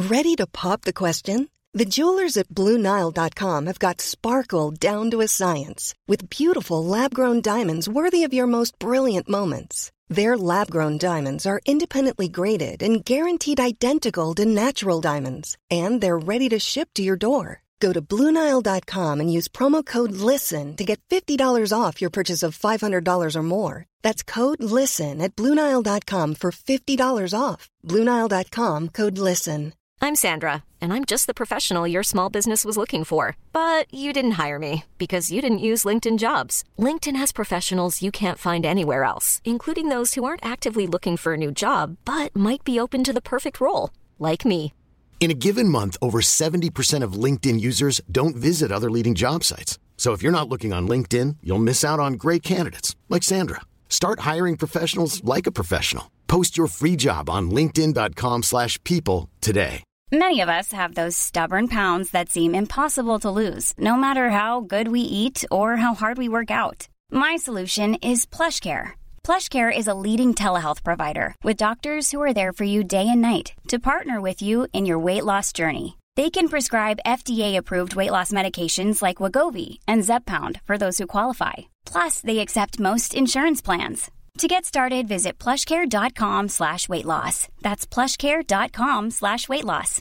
Ready to pop the question? The jewelers at BlueNile.com have got sparkle down to a science with beautiful lab-grown diamonds worthy of your most brilliant moments. Their lab-grown diamonds are independently graded and guaranteed identical to natural diamonds, and they're ready to ship to your door. Go to BlueNile.com and use promo code LISTEN to get $50 off your purchase of $500 or more. That's code LISTEN at BlueNile.com for $50 off. BlueNile.com, code LISTEN. I'm Sandra, and I'm just the professional your small business was looking for. But you didn't hire me because you didn't use LinkedIn Jobs. LinkedIn has professionals you can't find anywhere else, including those who aren't actively looking for a new job, but might be open to the perfect role, like me. In a given month, over 70% of LinkedIn users don't visit other leading job sites. So if you're not looking on LinkedIn, you'll miss out on great candidates like Sandra. Start hiring professionals like a professional. Post your free job on linkedin.com/people today. Many of us have those stubborn pounds that seem impossible to lose, no matter how good we eat or how hard we work out. My solution is PlushCare. PlushCare is a leading telehealth provider with doctors who are there for you day and night to partner with you in your weight loss journey. They can prescribe FDA-approved weight loss medications like Wegovy and Zepbound for those who qualify. Plus, they accept most insurance plans. To get started, visit plushcare.com/weightloss. That's plushcare.com/weightloss.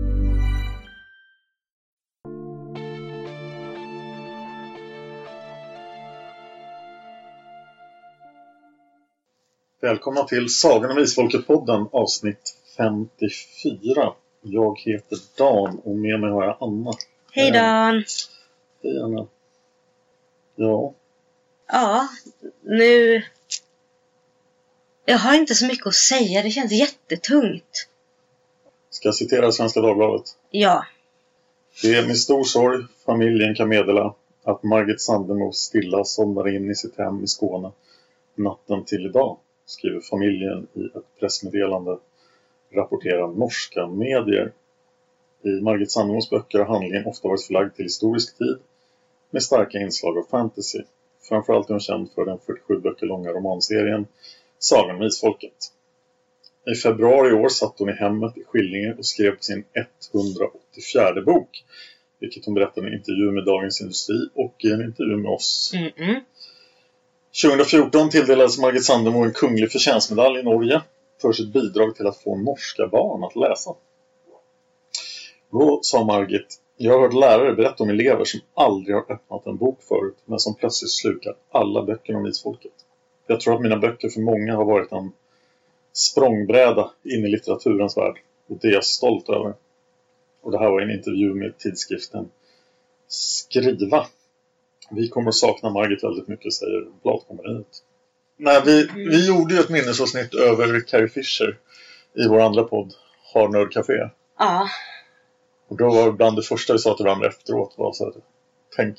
Välkomna till Sagan om Isfolket-podden, avsnitt 54. Jag heter Dan och med mig har jag Anna. Hej Dan! Hej Anna. Ja. Ja, nu... Jag har inte så mycket att säga, det känns jättetungt. Ska jag citera Svenska Dagbladet? Ja. Det är med stor sorg familjen kan meddela att Margit Sandemo stilla somnade in i sitt hem i Skåne natten till idag, skriver familjen i ett pressmeddelande, rapporterar norska medier. I Margit Sandemos böcker har handlingen ofta varit förlagd till historisk tid med starka inslag av fantasy. Framförallt är hon känd för den 47 böcker långa romanserien Sagan om Isfolket. I februari i år satt hon i hemmet i Skillinge och skrev på sin 184:e bok, vilket hon berättade i en intervju med Dagens Industri och i en intervju med oss. 2014 tilldelades Margit Sandemo en kunglig förtjänstmedalj i Norge för sitt bidrag till att få norska barn att läsa. Då sa Margit: jag har hört lärare berätta om elever som aldrig har öppnat en bok förut, men som plötsligt slukar alla böcker om Isfolket. Jag tror att mina böcker för många har varit en språngbräda in i litteraturens värld, och det är jag stolt över. Och det här var en intervju med tidskriften Skriva. Vi kommer att sakna Margit väldigt mycket, säger Bladkompaniet. Nej, vi gjorde ju ett minnesavsnitt över Carrie Fisher i vår andra podd, Har Nörd Café. Ja. Och då var bland det första vi sa till varandra efteråt var så här: tänk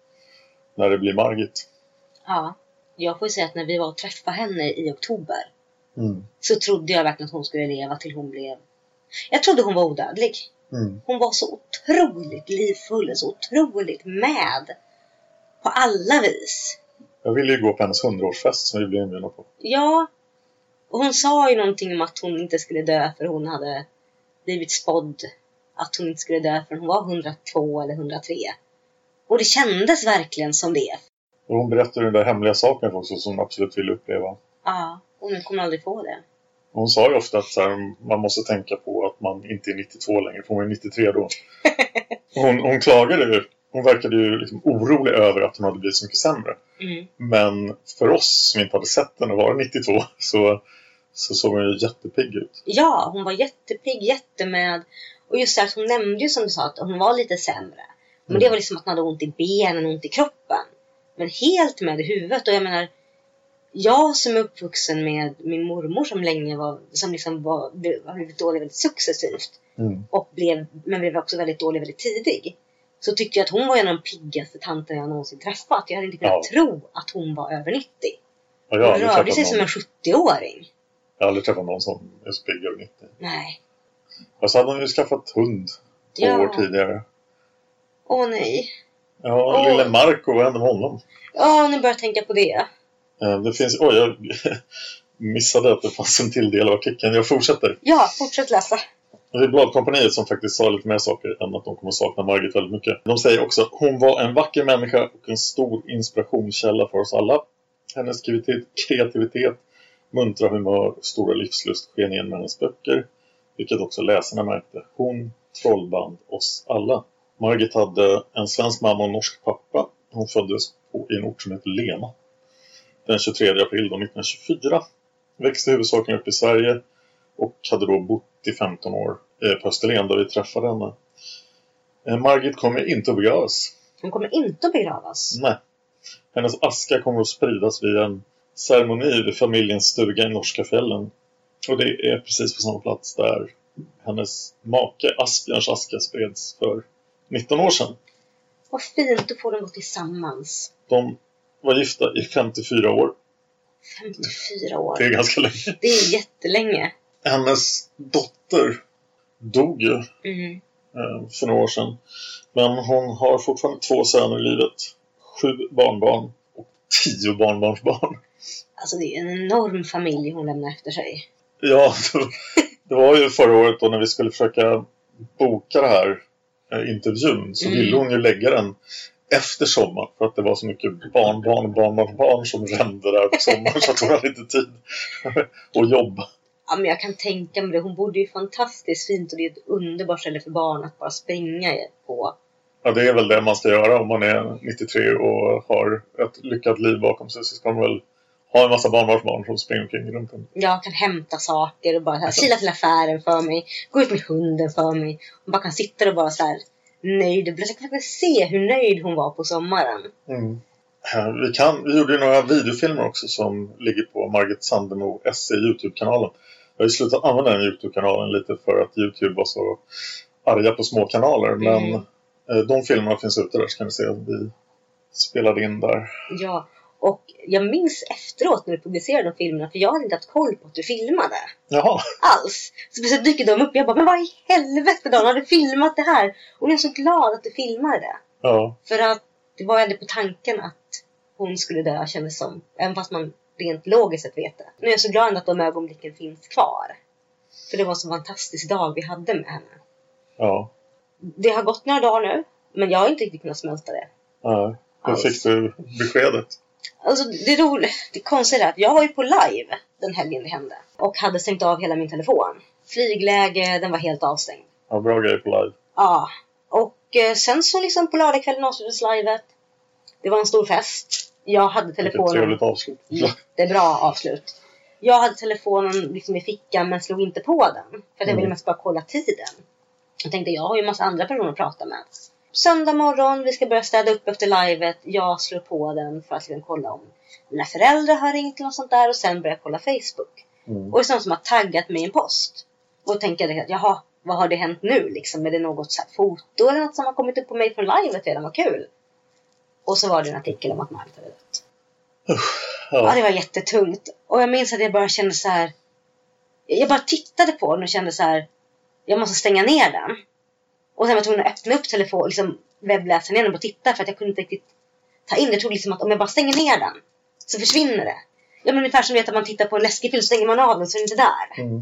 när det blir Margit. Ja, jag får säga att när vi var och träffade henne i oktober så trodde jag verkligen att hon skulle leva till hon blev... Jag trodde hon var odödlig. Hon var så otroligt livfull, så otroligt med på alla vis. Jag ville ju gå på hennes 100-årsfest som vi blev inbjudna på. Ja, och hon sa ju någonting om att hon inte skulle dö för hon hade blivit spådd att hon inte skulle dö för hon var 102 eller 103. Och det kändes verkligen som det. Och hon berättade den där hemliga saken också som hon absolut ville uppleva. Ja, och hon kommer aldrig få det. Och hon sa ju ofta att så här, man måste tänka på att man inte är 92 längre, för hon är 93 då. Hon klagade ju. Hon verkade ju liksom orolig över att hon hade blivit så mycket sämre. Men för oss som inte hade sett henne vara 92 så såg hon ju jättepigg ut. Ja, hon var jättepigg, jättemed. Och just det att hon nämnde ju som du sa att hon var lite sämre. Men det var liksom att hon hade ont i benen och ont i kroppen. Men helt med i huvudet. Och jag menar, jag som är uppvuxen med min mormor som länge var, som liksom har blivit dålig väldigt successivt. Och blev också väldigt dålig väldigt tidig. Så tyckte jag att hon var en av de piggaste tanter jag någonsin träffat. Jag hade inte kunnat tro att hon var över 90. Hon rörde sig som en 70-åring. Jag har aldrig träffat någon som är så pigg över 90. Nej. Och så hade hon ju skaffat hund 2 år tidigare. Åh nej. Ja, lille Marco, vad hände med honom? Ja, nu börjar jag tänka på det. Det finns, jag missade att det fanns en till del av artikeln. Jag fortsätter. Ja, fortsätt läsa. Det är Bladkompaniet som faktiskt sa lite mer saker än att de kommer sakna Margit väldigt mycket. De säger också att hon var en vacker människa och en stor inspirationskälla för oss alla. Hennes kreativitet, muntra humör och stora livslust sken igen med hennes böcker, vilket också läsarna märkte. Hon trollband oss alla. Margit hade en svensk mamma och en norsk pappa. Hon föddes i en ort som heter Lena den 23 april 1924. Växte huvudsakligen upp i Sverige och hade då bott i 15 år på Österlen där vi träffade henne. Margit kommer inte att begravas. Hon kommer inte att begravas? Nej. Hennes aska kommer att spridas vid en ceremoni vid familjens stuga i Norska fjällen. Och det är precis på samma plats där hennes make Asbjörns aska spreds för 19 år sedan. Vad fint, då får de gå tillsammans. De var gifta i 54 år. 54 år? Det är ganska länge. Det är jättelänge. Hennes dotter dog ju för några år sedan. Men hon har fortfarande 2 söner i livet. 7 barnbarn och 10 barnbarnsbarn. Alltså det är en enorm familj hon lämnar efter sig. Ja, det var ju förra året då när vi skulle försöka boka det här intervjun. Så ville hon ju lägga den efter sommar. För att det var så mycket barnbarn som rände där på sommaren. Så att hon hade inte tid att jobba. Ja, men jag kan tänka mig det. Hon bodde ju fantastiskt fint och det är ett underbart ställe för barn att bara springa på. Ja, det är väl det man ska göra om man är 93 och har ett lyckat liv bakom sig. Så ska man väl ha en massa barnbarnsbarn som springer omkring runt om. Jag kan hämta saker och bara så här, kila till affären för mig. Gå ut med hunden för mig. Och bara kan sitta och bara så här nöjd. Jag kan se hur nöjd hon var på sommaren. Vi gjorde ju några videofilmer också som ligger på Margit Sandemo SE YouTube-kanalen. Jag har ju slutat använda den YouTube-kanalen lite för att YouTube var så arga på små kanaler. Men de filmerna finns ute där, så kan ni se att vi spelade in där. Ja, och jag minns efteråt när du publicerade de filmerna, för jag hade inte haft koll på att du filmade. Jaha. Alls. Så dyker de upp och jag bara, men vad i helvete då? Har du filmat det här? Och jag är så glad att du filmade det. Ja. För att det var ändå på tanken att hon skulle dö, kändes som. Även fast man rent logiskt sett vet det. Nu är jag så glad att de ögonblicken finns kvar. För det var så fantastisk dag vi hade med henne. Ja. Det har gått några dagar nu, men jag har inte riktigt kunnat smälta det. Nej. Hur fick du beskedet? Alltså det roliga, det konstiga är att jag var ju på live den helgen det hände. Och hade stängt av hela min telefon. Flygläge, den var helt avstängd. Ja, bra grej på live. Ja, och sen så liksom på lördagskvällen avslutades livet. Det var en stor fest. Jag hade telefonen... Vilket trevligt avslut. Jättebra avslut. Jag hade telefonen liksom i fickan men slog inte på den. För att jag ville mest bara kolla tiden. Jag tänkte, jag har ju en massa andra personer att prata med. Söndag morgon, vi ska börja städa upp efter livet. Jag slår på den för att kolla om mina föräldrar har ringt eller något sånt där. Och sen börjar jag kolla Facebook. Och det är någon som har taggat mig i en post. Och tänker att, jaha, vad har det hänt nu liksom? Är det något så här foto eller något som har kommit upp på mig från livet redan? Vad kul. Och så var det en artikel om att Margit hade dött. Ja, det var jättetungt. Och jag minns att jag bara kände så här. Jag bara tittade på den och kände så här. Jag måste stänga ner den. Och sen var jag tvungen att öppna upp telefon, liksom webbläsaren igen och bara titta. För att jag kunde inte riktigt ta in det. Jag trodde liksom att om jag bara stänger ner den så försvinner det. Ja, men ungefär som vet att man tittar på en läskig film, så stänger man av den så är det inte där.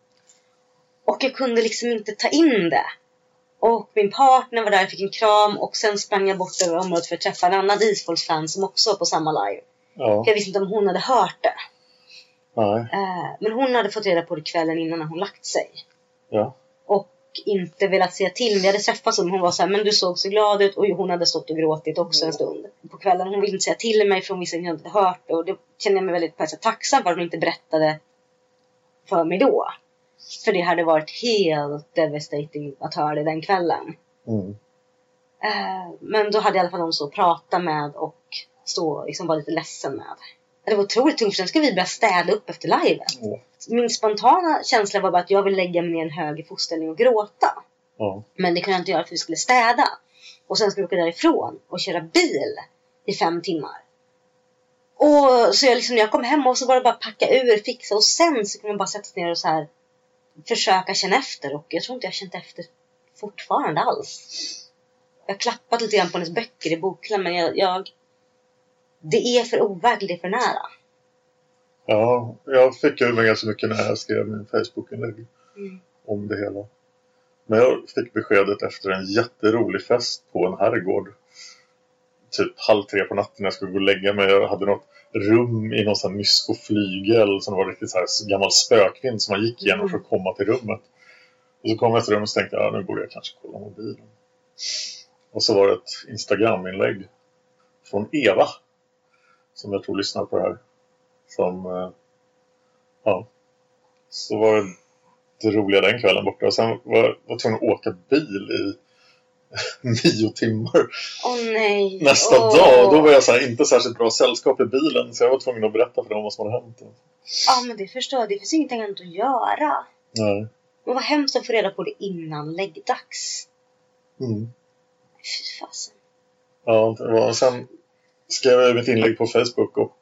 Och jag kunde liksom inte ta in det. Och min partner var där, jag fick en kram. Och sen sprang jag bort över området för att träffa en annan Isfolks-fan som också var på samma live. Ja. Jag visste inte om hon hade hört det. Nej. Men hon hade fått reda på det kvällen innan hon lagt sig. Ja. Och inte velat säga till. Vi hade träffats och hon var så här, men du såg så glad ut. Och hon hade stått och gråtit också en stund. På kvällen, hon ville inte säga till mig för hon visste att jag inte hört det. Och det kände jag mig väldigt tacksam för att hon inte berättade för mig då. För det hade varit helt devastating att höra det den kvällen. Men då hade jag i alla fall någon så att prata med och stå, liksom var lite ledsen med. Det var otroligt tungt, för sen ska vi börja städa upp efter livet. Min spontana känsla var bara att jag ville lägga mig ner i en hög fosterställning och gråta. Men det kunde jag inte göra för vi skulle städa. Och sen skulle vi åka därifrån och köra bil i 5 timmar. Och så jag liksom, när jag kom hem och så var det bara packa ur, fixa. Och sen så kunde man bara sätta sig ner och så här försöka känna efter. Och jag tror inte jag känt efter fortfarande alls. Jag har klappat lite grann på hennes böcker i bokhyllan, men det är för overkligt, det är för nära. Ja, jag fick ur mig ganska mycket när jag skrev min Facebook-inlägg om det hela. Men jag fick beskedet efter en jätterolig fest på en herrgård. Typ 2:30 på natten när jag skulle gå och lägga mig. Jag hade något rum i någon sån här myskoflygel som var riktigt så här gammal spökvind som man gick igenom för att komma till rummet. Och så kom jag till rummet och tänkte nu borde jag kanske kolla mobilen. Och så var det ett Instagram-inlägg från Eva som jag tror lyssnar på det här. Som, så var det roliga den kvällen borta. Och sen var jag tvungen att åka bil i 9 timmar. Nej. Nästa dag, då var jag så här, inte särskilt bra sällskap i bilen. Så jag var tvungen att berätta för dem vad som hade hänt. Ja, men det förstår jag. Det finns ingenting annat att göra. Nej. Men vad hemskt att få reda på det innan läggdags. Fy fasen. Ja, och sen skrev jag mitt inlägg på Facebook. Och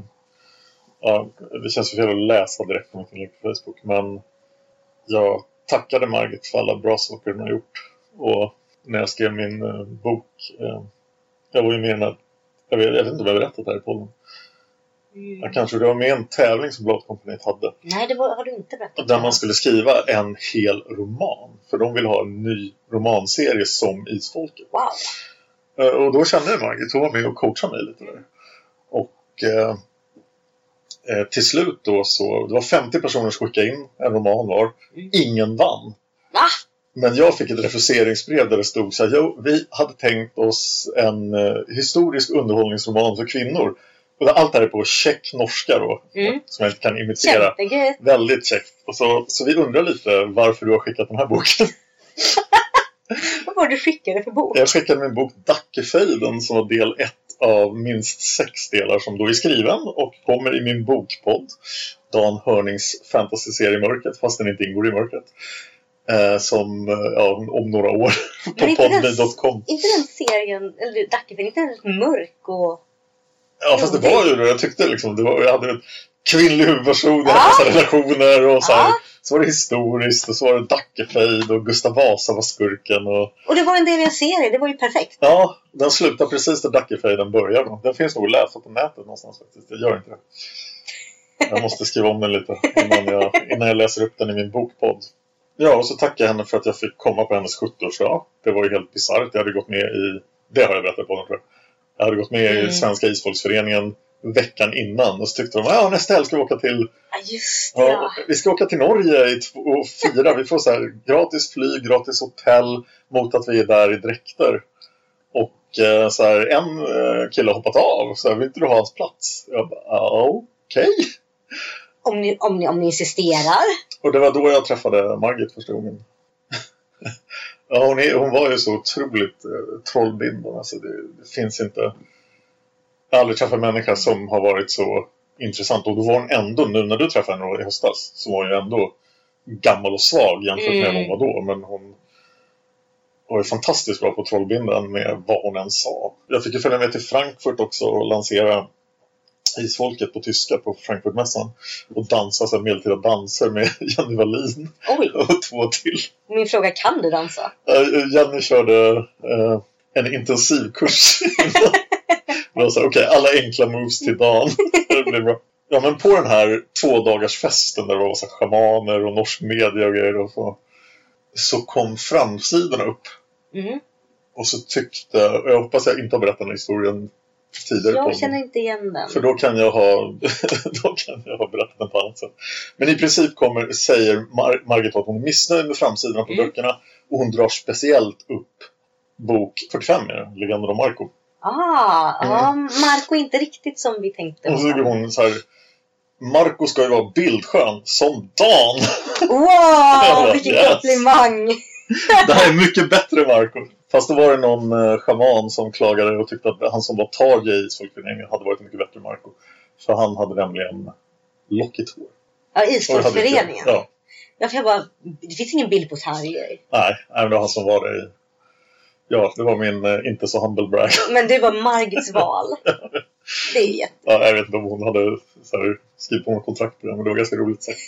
det känns fel att läsa direkt på mitt inlägg på Facebook. Men jag tackade Margit för alla bra saker hon har gjort. Och när jag skrev min bok, jag var ju med jag vet inte om jag berättat det här i podden. Jag kanske det var med en tävling som Bladkompaniet hade. Nej, det har du inte berättat. Där man skulle skriva en hel roman. För de vill ha en ny romanserie som Isfolket. Wow. Och då kände jag Margit, hon var med och coachade mig lite där. Och till slut då så, det var 50 personer som skickade in en roman var. Ingen vann. Va? Men jag fick ett refuseringsbrev där det stod så här, vi hade tänkt oss en historisk underhållningsroman för kvinnor. Och allt det här är på check norska då, som jag inte kan imitera. Kämpegud. Väldigt checkt. Och så vi undrar lite varför du har skickat den här boken. Vad var det du skickade för bok? Jag skickade min bok Dackefejden som var del 1 av minst 6 delar som då är skriven och kommer i min bokpodd. Dan Hörnings fantasy-serie Mörkret, fast den inte ingår i Mörkret. Som om några år på podme.com. Inte den serien, eller Dackefejden, inte den mörk och... Ja, fast det var ju det. Jag tyckte liksom, jag hade en kvinnlig huvudperson, jag hade massa relationer och så här. Så var det historiskt och så var det Dackefejd och Gustav Vasa var skurken. Och det var en del i en serie, det var ju perfekt. Ja, den slutar precis där Dackefejden börjar. Den finns nog att läsa på nätet någonstans faktiskt. Jag gör inte det. Jag måste skriva om den lite innan jag läser upp den i min bokpodd. Ja, och så tackar jag henne för att jag fick komma på hennes 70-årsdag. Det var ju helt bizarrt. Jag hade gått med i, det har jag berättat på den tror jag. Jag hade gått med i Svenska Isfolksföreningen veckan innan. Och så tyckte de, nästa helg ska vi åka till... Ja, just det. Vi ska åka till Norge och fira. Vi får så här gratis flyg, gratis hotell mot att vi är där i dräkter. Och så här, en kille har hoppat av. Så här, vill inte du ha hans plats? Jag bara, okej. Om ni insisterar. Och det var då jag träffade Margit första gången. Ja, hon var ju så otroligt trollbindande. Alltså det finns inte... Jag har aldrig träffat en människa som har varit så intressant. Och då var hon ändå, nu när du träffade henne i höstas, så var hon ju ändå gammal och svag jämfört med hon var då. Men hon var ju fantastiskt bra på trollbinden med vad hon än sa. Jag fick ju följa med till Frankfurt också och lansera Isfolket på tyska på Frankfurtmässan och dansa så här medeltida danser med Jenny Wallin. Oj. Och 2 till. Min fråga, kan du dansa? Jenny körde en intensivkurs. Okej, alla enkla moves till dagen. Det blir bra. Ja, men på den här 2-dagarsfesten där det var så schamaner och norsk media och grejer och så kom framsidorna upp. Och så tyckte, jag hoppas jag inte har berättat den här historien tidigare. Jag känner inte igen den. För då kan jag ha berättat den på annat sätt. Men i princip säger Margit att hon är missnöjd med framsidorna på böckerna. Och hon drar speciellt upp bok 45 med Legenden om Marco. Marco är inte riktigt som vi tänkte. Och så tycker hon så här, Marco ska ju vara bildskön som Dan. Wow, vilken komplimang. Det här är mycket bättre Marco. Fast då var det någon schaman som klagade och tyckte att han som var tage i Isfolksföreningen hade varit mycket bättre Marco. För han hade nämligen lockigt hår. Ja, Isfolksföreningen. Ja. Det finns ingen bild på Tarjei. Nej, det var han som var det. Ja, det var min inte så humble brag. Men det var Margits val. Det är jätte. Ja, jag vet inte om hon hade så här, skrivit på något kontrakt på det, men det var ganska roligt sagt.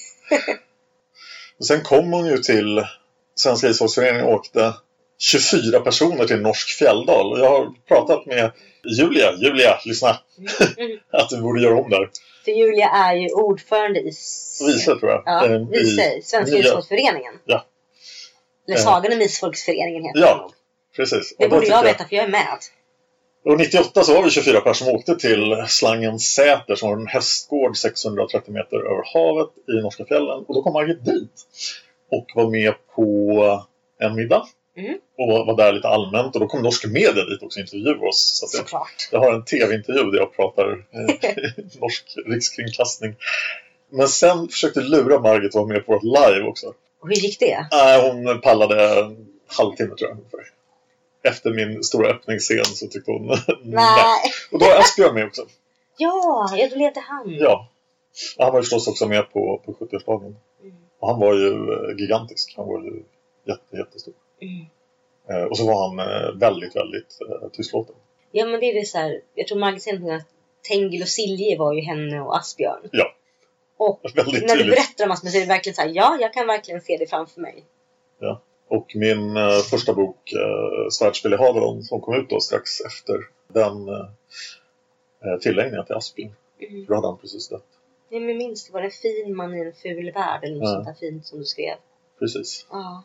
Och sen kom hon ju till Svenska Isfolksföreningen och åkte 24 personer till Norsk Fjälldal. Och jag har pratat med Julia, lyssna. Att vi borde göra om där. För Julia är ju ordförande i Vice tror jag. Ja, Vice, Svenska Isfolksföreningen. Ja. Eller Sagan och Misfolksföreningen heter Ja, det nog. precis. Det borde jag veta för jag är med. Och 98 så var vi 24 personer som åkte till Slangensäter som var en hästgård 630 meter över havet i norska fjällen. Och då kom Margit dit och var med på en middag. Och var där lite allmänt. Och då kom norska media dit också och intervjuade oss. Så jag har en tv-intervju där jag pratar norsk rikskringkastning. Men sen försökte lura Margit att vara med på vårt live också. Och hur gick det? Hon pallade en halvtimme tror jag. Efter min stora öppningsscen så tyckte hon nej. Och då är Asbjörn med också. Ja, då ledde han. Ja, han var ju förstås också med på 70-årsdagen. Och han var ju gigantisk. Han var ju jättestor. Och så var han väldigt, väldigt tystlåten. Ja, men det är det så här. Jag tror Margit säger att Tengil och Silje var ju henne och Asbjörn. Ja. Och när du berättar om Asbjörn så är det verkligen så här, ja, jag kan verkligen se det framför mig. Ja. Och min första bok, Svärdspel i Havelon, som kom ut då strax efter den tillägningen till Asbjörn. Då hade han precis dött. Ja, men minst var det en fin man i en ful värld eller något sånt där fint som du skrev. Precis. Ja.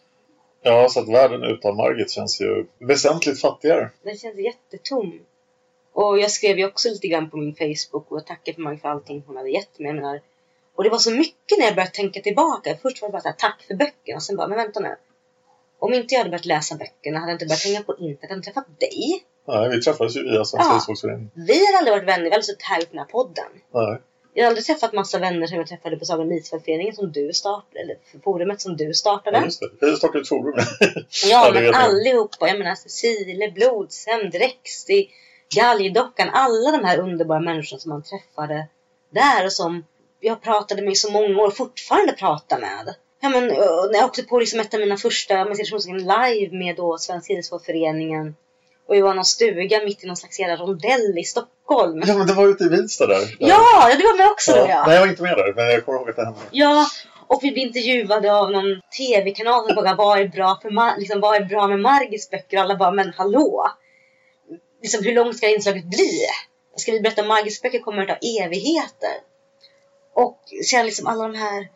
Ja, så att världen utan Margit känns ju väsentligt fattigare. Den känns jättetom. Och jag skrev ju också lite grann på min Facebook och tackade för Margit för allting hon hade gett mig. Och det var så mycket när jag började tänka tillbaka. Först var det bara så här, tack för böckerna. Och sen bara, men vänta nu. Om inte jag hade börjat läsa böckerna hade jag inte börjat hänga på internet. Jag hade träffat dig. Nej, vi träffades ju via Svenska Isfolksföreningen. Vi har aldrig varit vänner. Vi har aldrig suttit här på den här podden. Nej. Jag har aldrig träffat massa vänner som jag träffade på Sagan och Misfolksföreningen som du startade. Eller forumet som du startade. Ja, just det. Vi startade ett forum. Ja, men allihopa. Jag menar Cecile, Blodshem, Drexi, Galjdockan. Alla de här underbara människorna som man träffade där. Och som jag pratade med i så många år fortfarande pratar med. Ja, men när jag åkte på liksom ett av mina första live med då Svenska Isfolksföreningen. Och vi var någon stuga mitt i någon slags jävla rondell i Stockholm. Ja, men det var ute i Vinsta där. Ja, du var med också då, ja. Nej, jag var inte med där, men jag kommer ihåg att det hände. Ja, och vi blev intervjuade av någon tv-kanal som frågade vad är bra med Margits böcker? Och alla bara, men hallå! Liksom, hur långt ska inslaget bli? Ska vi berätta om Margits böcker kommer att ta evigheter? Och sen liksom alla de här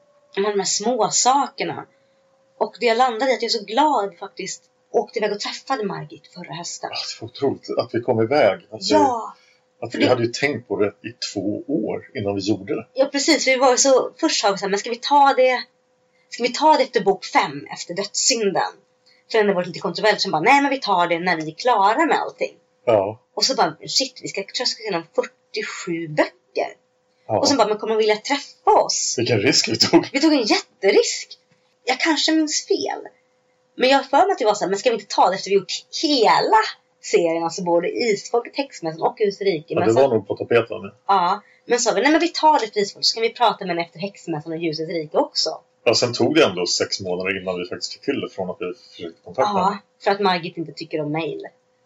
små sakerna. Och det jag landade i att jag är så glad faktiskt åkte iväg och träffade Margit förra hösten. Det var otroligt att vi kom iväg. Alltså, ja. Att vi hade ju tänkt på det i 2 år innan vi gjorde det. Ja, precis. Vi var så först sa vi så här, men ska vi ta det efter bok 5, efter dödssynden? För den var lite kontroversiell som bara, nej men vi tar det när vi är klara med allting. Ja. Och så bara, shit, vi ska tröska igenom 47 böcker. Ja. Och så bara, men kommer vilja träffa oss? Vilken risk vi tog. Vi tog en jätterisk. Jag kanske minns fel. Men jag för mig att det var så här, men ska vi inte ta det efter vi gjort hela serien, alltså både Isfolket, Häxmässan och Ljusets rike. Ja, det var nog på tapeten. Ja, men så vi, nej men vi tar det efter Isfolket, så kan vi prata med henne efter Häxmässan och Ljusets rike också. Ja, sen tog det ändå 6 månader innan vi faktiskt fick till det från att vi försökte kontakta henne. Ja, för att Margit inte tycker om mejl.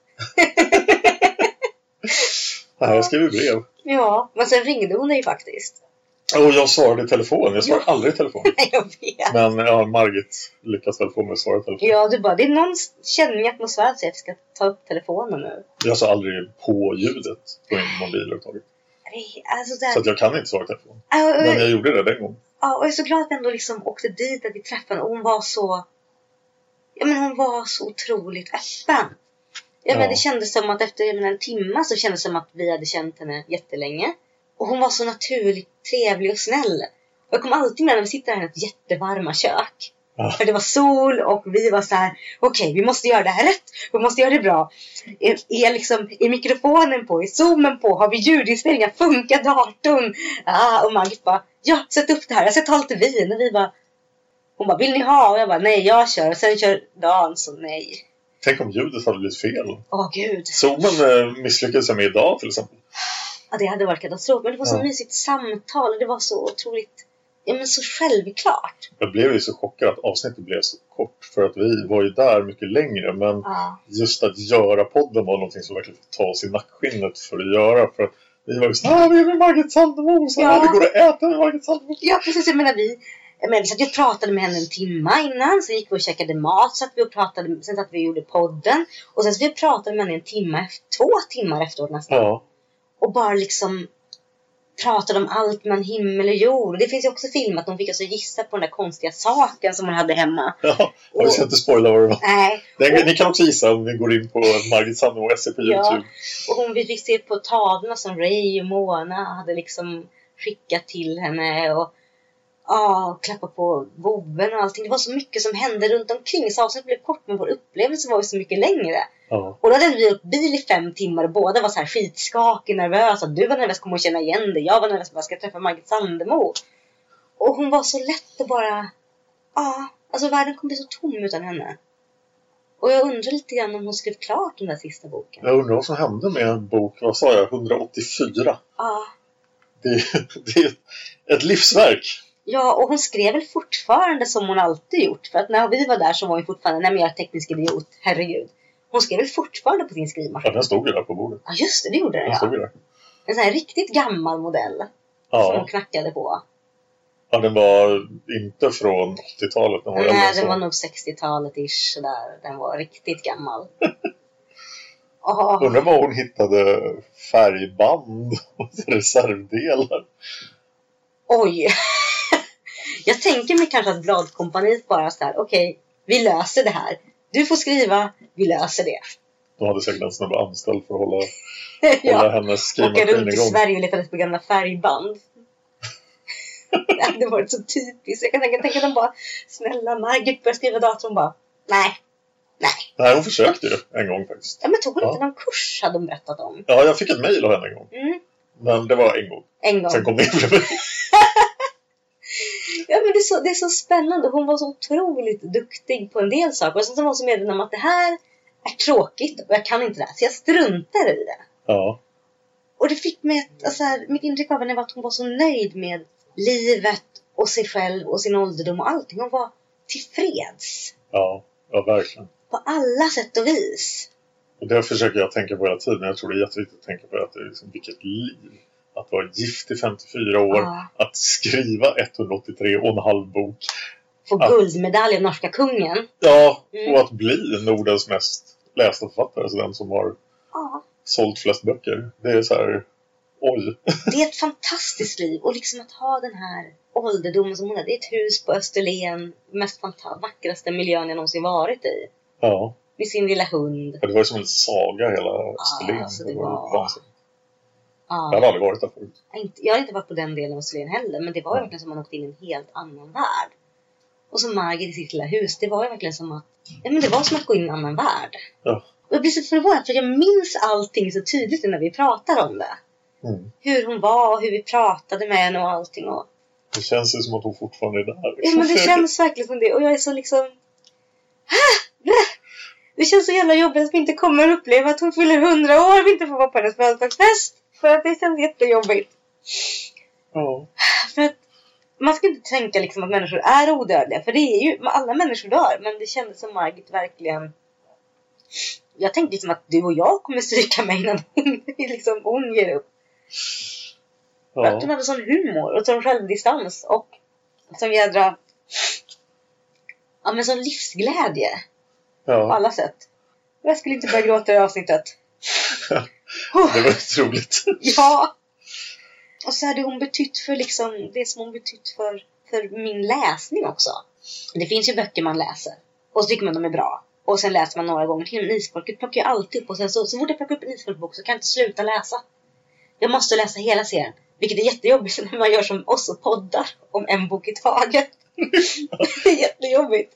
Nej, jag skrev brev. Ja, men sen ringde hon dig faktiskt. Och jag svarade i telefon. Jag svarade aldrig i telefon. Jag vet. Men ja, Margit lyckas väl få mig att svara i telefon. Ja, du bara, det är någon känning i atmosfären så jag ska ta upp telefonen nu. Jag sa aldrig på ljudet på min mobil överhuvudtaget. Alltså det... Så att jag kan inte svara i telefon. Men jag gjorde det den gången. Ja, och jag är så glad att vi ändå liksom åkte dit, att vi träffade henne. Och hon var så... Ja, men hon var så otroligt öppen. Ja, men det kändes som att efter en timme så kändes det som att vi hade känt henne jättelänge. Och hon var så naturligt trevlig och snäll. Och jag kommer alltid med när vi sitter här i ett jättevarma kök. Ja. För det var sol och vi var så här: okej, vi måste göra det här rätt. Vi måste göra det bra. Är mikrofonen på? Är zoomen på? Har vi ljudinspelningar? Funkar datorn? Och Margit bara, ja, sätt upp det här. Jag ska ta lite vin. Och vi bara, hon bara, vill ni ha? Och jag bara, nej, jag kör. Och sen kör Dan, så nej. Tänk om ljudet hade blivit fel. Gud. Zoomen misslyckades jag med idag till exempel. Ja, det hade varit katastrof. Men det var så mysigt samtal. Det var så otroligt, men så självklart. Jag blev ju så chockad att avsnittet blev så kort. För att vi var ju där mycket längre. Men just att göra podden var någonting som verkligen fick ta oss i nackskinnet för att göra. För att vi var ju så vi är med Margit Sandemo. Så det går att äta med Margit Sandemo. Ja, precis. Jag menar så att jag pratade med henne en timme innan. Sen gick vi och käkade mat. Så att vi och pratade, sen att vi gjorde podden. Och sen så vi pratade med henne 2 timmar efteråt nästan. Ja. Och bara liksom pratade om allt mellan himmel och jord. Det finns ju också film att de fick alltså gissa på den där konstiga saken som hon hade hemma. Ja, jag ska inte spoila vad det var. Nej. Ni kan också gissa om ni går in på Margit Sandemo SE på YouTube. Ja, och vi fick se på tavlorna som Ray och Mona hade liksom skickat till henne och klappa på boven och allting. Det var så mycket som hände runt omkring. Så avsnittet blev kort, men vår upplevelse var ju så mycket längre. Ja. Och då hade vi åkt bil i 5 timmar och båda var så här skitskakig, nervösa. Du var nervös, kommer att känna igen det. Jag var nervös, jag ska träffa Margit Sandemo. Och hon var så lätt att bara... alltså världen kommer bli så tom utan henne. Och jag undrar lite grann om hon skrev klart den där sista boken. Jag undrar vad som hände med en bok, vad sa jag, 184. Ja. Det är ett livsverk. Ja, och hon skrev väl fortfarande som hon alltid gjort. För att när vi var där så var hon fortfarande, nej men jag är teknisk idiot, herregud. Hon skrev väl fortfarande på sin skrivmaskin. Ja, den stod ju där på bordet. Ja, just det gjorde den, Den stod ju där. En sån här riktigt gammal modell. Ja. Som hon knackade på. Ja, den var inte från 80-talet. Nej, den var nog 60-talet-ish sådär. Den var riktigt gammal. Undrar var hon hittade färgband och reservdelar. Oj. Jag tänker mig kanske att bladkompaniet bara så här: okej, vi löser det här. Du får skriva, vi löser det. De hade säkert en snabba anställd för att hålla hennes skrivmaskin igång. Åka runt i Sverige och leta på gamla färgband. Det hade varit så typiskt. Jag kan tänka att de bara, snälla Margit börjar skriva datorn, bara, nej. Nej, hon försökte ju en gång faktiskt. Ja, men tog hon inte någon kurs, hade de berättat om. Ja, jag fick ett mejl av henne en gång. Men det var en gång. Sen kom det in. Ja, men det är så spännande. Hon var så otroligt duktig på en del saker. Och sen så var hon så medveten om att det här är tråkigt och jag kan inte det. Så jag struntar i det. Ja. Och det fick mig mitt intryck av henne var att hon var så nöjd med livet och sig själv och sin ålderdom och allting. Hon var tillfreds. Ja, verkligen. På alla sätt och vis. Och det försöker jag tänka på hela tiden. Jag tror det är jätteviktigt att tänka på att det är liksom vilket liv. Att vara gift i 54 år. Att skriva 183,5 bok. Få guldmedalj av norska kungen. Ja, och att bli Nordens mest lästa författare. Alltså den som har sålt flest böcker. Det är så här, oj. Det är ett fantastiskt liv. Och liksom att ha den här ålderdomen som hon har. Det är ett hus på Österlen. Mest vackraste miljön jag någonsin varit i. Ja. Med sin lilla hund. Ja, det var ju som en saga hela Österlen. Alltså det var jag har aldrig varit där förut. Jag har inte varit på den delen av Österlen heller. Men det var ju verkligen som att man åkte in i en helt annan värld. Och som Margit i sitt lilla hus. Det var ju verkligen som att... Ja, men det var som att gå in i en annan värld. Ja. Och jag blir så förvånad. För jag minns allting så tydligt när vi pratar om det. Hur hon var och hur vi pratade med henne och allting. Och... Det känns ju som att hon fortfarande är där. Ja, men det känns verkligen som det. Och jag är så liksom... Det känns så jävla jobbigt att vi inte kommer att uppleva att hon fyller 100 år och vi inte får vara på hennes födelsedagsfest. För att det känns jättejobbigt. Ja. För att man ska inte tänka liksom att människor är odödliga. För det är ju, alla människor dör. Men det kändes som Margit verkligen... Jag tänkte liksom att du och jag kommer stryka mig innan hon ger upp. För att hon hade sån humor och sån självdistans. Och sån jädra... Ja, men sån livsglädje. På alla sätt. Jag skulle inte börja gråta i avsnittet. Det var otroligt. Ja. Och så hade hon betytt för liksom... Det som hon betytt för min läsning också. Det finns ju böcker man läser. Och så tycker man de är bra. Och sen läser man några gånger till. Isfolket plockar jag alltid upp. Och sen så fort jag plockar upp en Isfolkbok så kan jag inte sluta läsa. Jag måste läsa hela serien. Vilket är jättejobbigt när man gör som oss och poddar. Om en bok i taget. Det är jättejobbigt.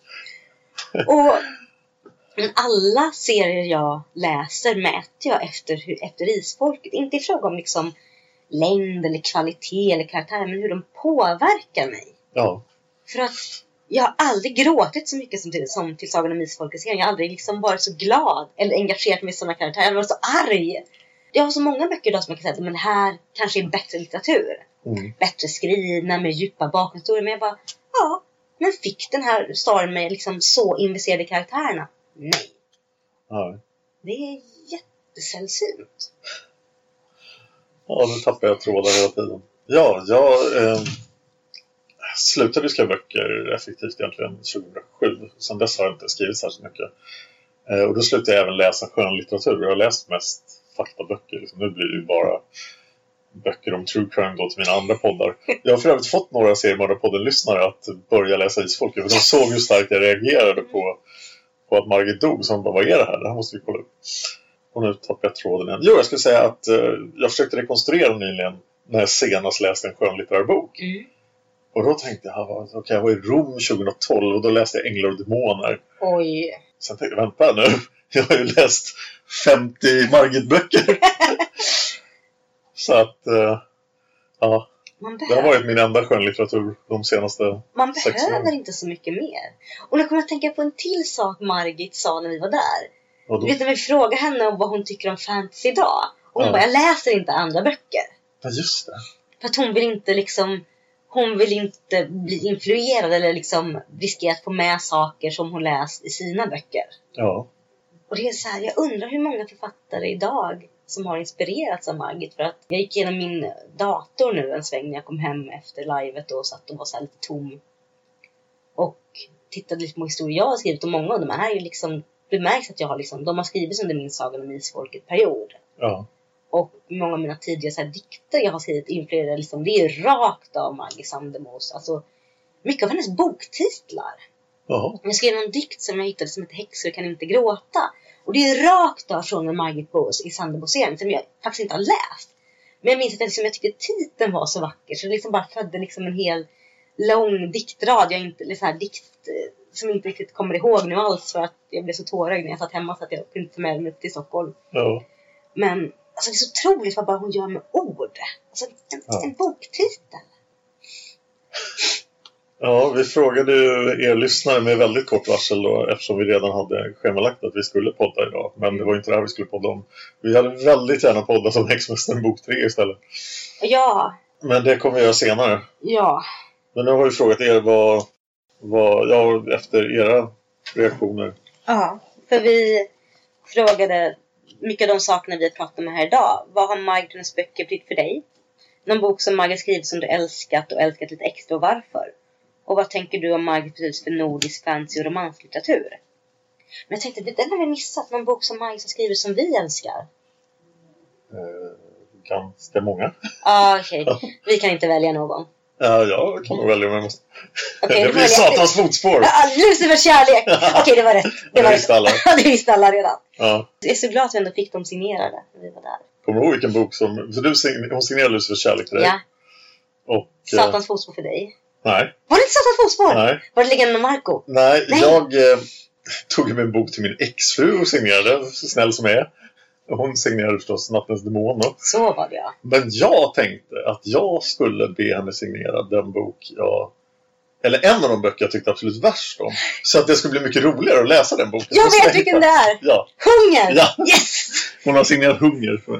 Men alla serier jag läser mäter jag efter Isfolket. Inte i fråga om liksom längd eller kvalitet eller karaktär. Men hur de påverkar mig. Ja. För att jag har aldrig gråtit så mycket som till Sagan om Isfolket-serien. Jag har aldrig liksom varit så glad eller engagerat mig i sådana karaktärer. Jag har varit så arg. Jag har så många böcker idag som jag kan säga att det här kanske är bättre litteratur. Bättre skrivna med djupa bakgrundshistorier. Men jag bara, men fick den här storyn med liksom så investerade karaktärerna? Nej. Det är jättesällsynt. Ja, nu tappar jag trådar hela tiden. Ja, jag slutade skriva böcker effektivt egentligen 2007. Sen dess har jag inte skrivit särskilt mycket. Och då slutade jag även läsa skönlitteratur. Jag har läst mest faktaböcker. Liksom. Nu blir det ju bara böcker om true crime då till mina andra poddar. Jag har för övrigt fått några seriemördarpodden-lyssnare att börja läsa Isfolket. För de såg hur starkt jag reagerade på att Margit dog. Så de bara, vad är det här? Det här måste vi kolla upp. Och nu tappar jag tråden igen. Jo, jag skulle säga att jag försökte rekonstruera nyligen när jag senast läste en skönlitterär bok. Och då tänkte jag, jag var i Rom 2012 och då läste jag Änglar och demoner. Oj. Sen tänkte jag, vänta nu. Jag har ju läst 50 Margit-böcker. Så att, ja. Det har varit min enda skönlitteratur de senaste 6 åren. Man behöver inte så mycket mer. Och nu kommer jag tänka på en till sak Margit sa när vi var där. Du vet när vi frågade henne om vad hon tycker om fantasy idag. Och hon bara, jag läser inte andra böcker. Ja, just det. För att hon vill inte bli influerad eller liksom riskera att få med saker som hon läst i sina böcker. Ja. Och det är så här, jag undrar hur många författare idag som har inspirerats av Margit. För att jag gick igenom min dator nu en sväng när jag kom hem efter livet och satt och var så här lite tom. Och tittade lite på historier jag har skrivit och många av dem här är ju liksom, det märks att jag har liksom, de har skrivits under min Sagan om Isfolket-period. Ja. Och många av mina tidigare så här dikter jag har skrivit influerade liksom, det är ju rakt av Margit Sandemos. Alltså, mycket av hennes boktitlar. Jaha. Jag skrev en dikt som jag hittade som heter Häxor kan inte gråta. Och det är rakt av från en Margit Boas i Sandemo-serien som jag faktiskt inte har läst. Men jag minns att jag tyckte titeln var så vacker. Så det liksom bara födde liksom en hel lång diktrad. Jag inte, liksom här dikt som jag inte riktigt kommer ihåg nu alls. För att jag blev så tårögd när jag satt hemma så att jag kunde ta med mig till Stockholm. Ja. Men alltså, det är så otroligt vad bara hon gör med ord. Alltså en boktitel. Ja, vi frågade er lyssnare med väldigt kort varsel då, eftersom vi redan hade schemalagt att vi skulle podda idag. Men det var inte det här vi skulle podda om. Vi hade väldigt gärna poddat om Häxmästaren bok 3 istället. Ja. Men det kommer vi göra senare. Ja. Men nu har vi frågat er vad efter era reaktioner. Ja, för vi frågade mycket av de sakerna vi har pratat om här idag. Vad har Margits böcker betytt för dig? Någon bok som Margit skrivit som du älskat och älskat lite extra och varför? Och vad tänker du om Margits betydelse för nordisk fantasy och romanslitteratur? Men jag tänkte, den har vi missat. Någon bok som Margit har skrivit som vi älskar. Ganska många. Okej. Vi kan inte välja någon. Ja, jag kan nog välja, men måste. Okay, det blir Satans fotspår. Lucifers kärlek. Okej, det var rätt. Det visste alla. Det visste alla redan. Ja. Jag är så glad att vi ändå fick dem signerade när vi var där. Kommer du ihåg vilken bok som... För hon signerade Lucifers kärlek till dig? Ja. Och, Satans fotspår för dig? Nej. Var det inte Satans fotspår? Nej. Var det Legenden om Marco? Nej, jag tog med en bok till min exfru och signerade, så snäll som är. Hon signerade förstås Nattens demon. Så var det, ja. Men jag tänkte att jag skulle be henne signera den bok eller en av de böcker jag tyckte absolut värst om. Så att det skulle bli mycket roligare att läsa den boken. Jag vet vilken det är! Ja. Hunger! Ja. Yes! Hon har signerat Hunger för.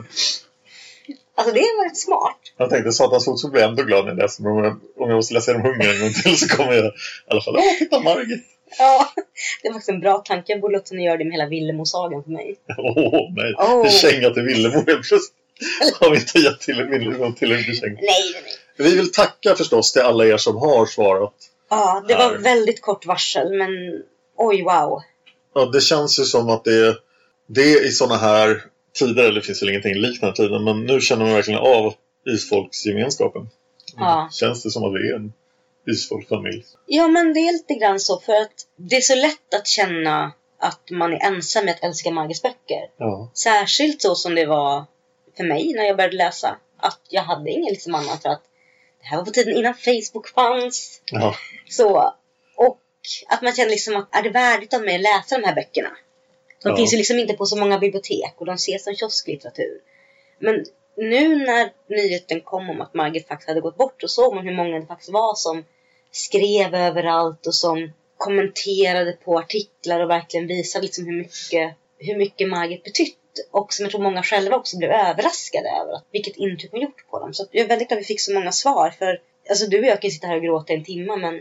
Alltså det var rätt smart. Jag tänkte Satans fotspår blir ändå glad när jag läser. Men om jag måste läsa om Hunger en gång till så kommer jag i alla fall, titta Margit. Ja, det var faktiskt en bra tanke. Jag borde låta henne göra det med hela Villemo-sagan för mig. Nej. Det känga till Villemo helt plötsligt. Har vi inte gett till Villemo tillräckligt känga. Nej. Vi vill tacka förstås till alla er som har svarat. Ja, det var väldigt kort varsel, men oj, wow. Ja, det känns ju som att det är i såna här tider, eller det finns väl ingenting liknande tider, men nu känner man verkligen av isfolksgemenskapen. Ja. Känns det som att vi är en isfolksfamilj? Ja, men det är lite grann så, för att det är så lätt att känna att man är ensam med att älska Margits böcker. Ja. Särskilt så som det var för mig när jag började läsa. Att jag hade ingen liksom annan, för att det här var på tiden innan Facebook fanns. Ja. Så, och att man känner liksom att är det värdigt av mig att läsa de här böckerna? De finns ju liksom inte på så många bibliotek och de ses som kiosklitteratur. Men nu när nyheten kom om att Margit faktiskt hade gått bort, och såg man hur många det faktiskt var som skrev överallt och som kommenterade på artiklar och verkligen visade liksom hur mycket Margit betytt. Och som jag tror många själva också blev överraskade över vilket intryck hon gjort på dem. Så jag är väldigt glad att vi fick så måga svar. För alltså, du och jag kan sitta här och gråta en timme, men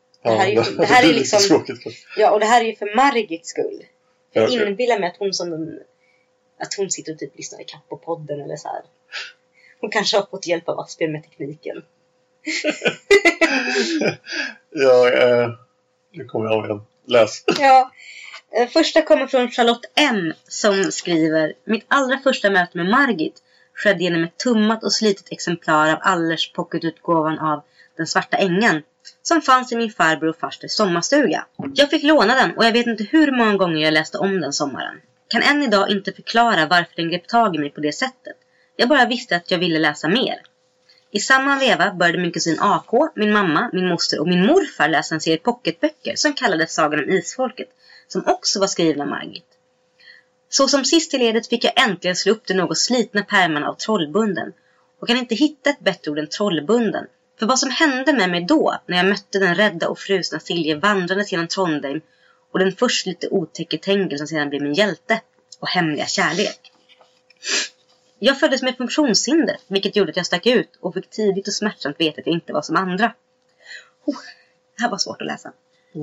det här är liksom tråkigt. Ja, och det här är ju för Margits skull. Jag inbillar mig att hon sitter och typ lyssnar i kapp på podden eller så här. Hon kanske har fått hjälp av Asper med tekniken. Ja, nu kommer jag igen. Läs. Ja. Första kommer från Charlotte M som skriver: mitt allra första möte med Margit skedde genom ett tummat och slitet exemplar av Allers pocketutgåvan av Den svarta ängen, som fanns i min farbror och fasters sommarstuga. Jag fick låna den och jag vet inte hur många gånger jag läste om den sommaren. Kan än idag inte förklara varför den grep tag i mig på det sättet. Jag bara visste att jag ville läsa mer. I samma veva började min kusin AK, min mamma, min moster och min morfar läsa en serie pocketböcker som kallades Sagan om Isfolket, som också var skriven av Margit. Så som sist i ledet fick jag äntligen slå upp de något slitna pärmarna av Trollbunden, och kan inte hitta ett bättre ord än Trollbunden. För vad som hände med mig då, när jag mötte den rädda och frusna Silje vandrandes genom Trondheim och den först lite otäcke Tengel som sedan blev min hjälte och hemliga kärlek. Jag föddes med funktionshinder, vilket gjorde att jag stack ut och fick tidigt och smärtsamt veta att jag inte var som andra. Det här var svårt att läsa.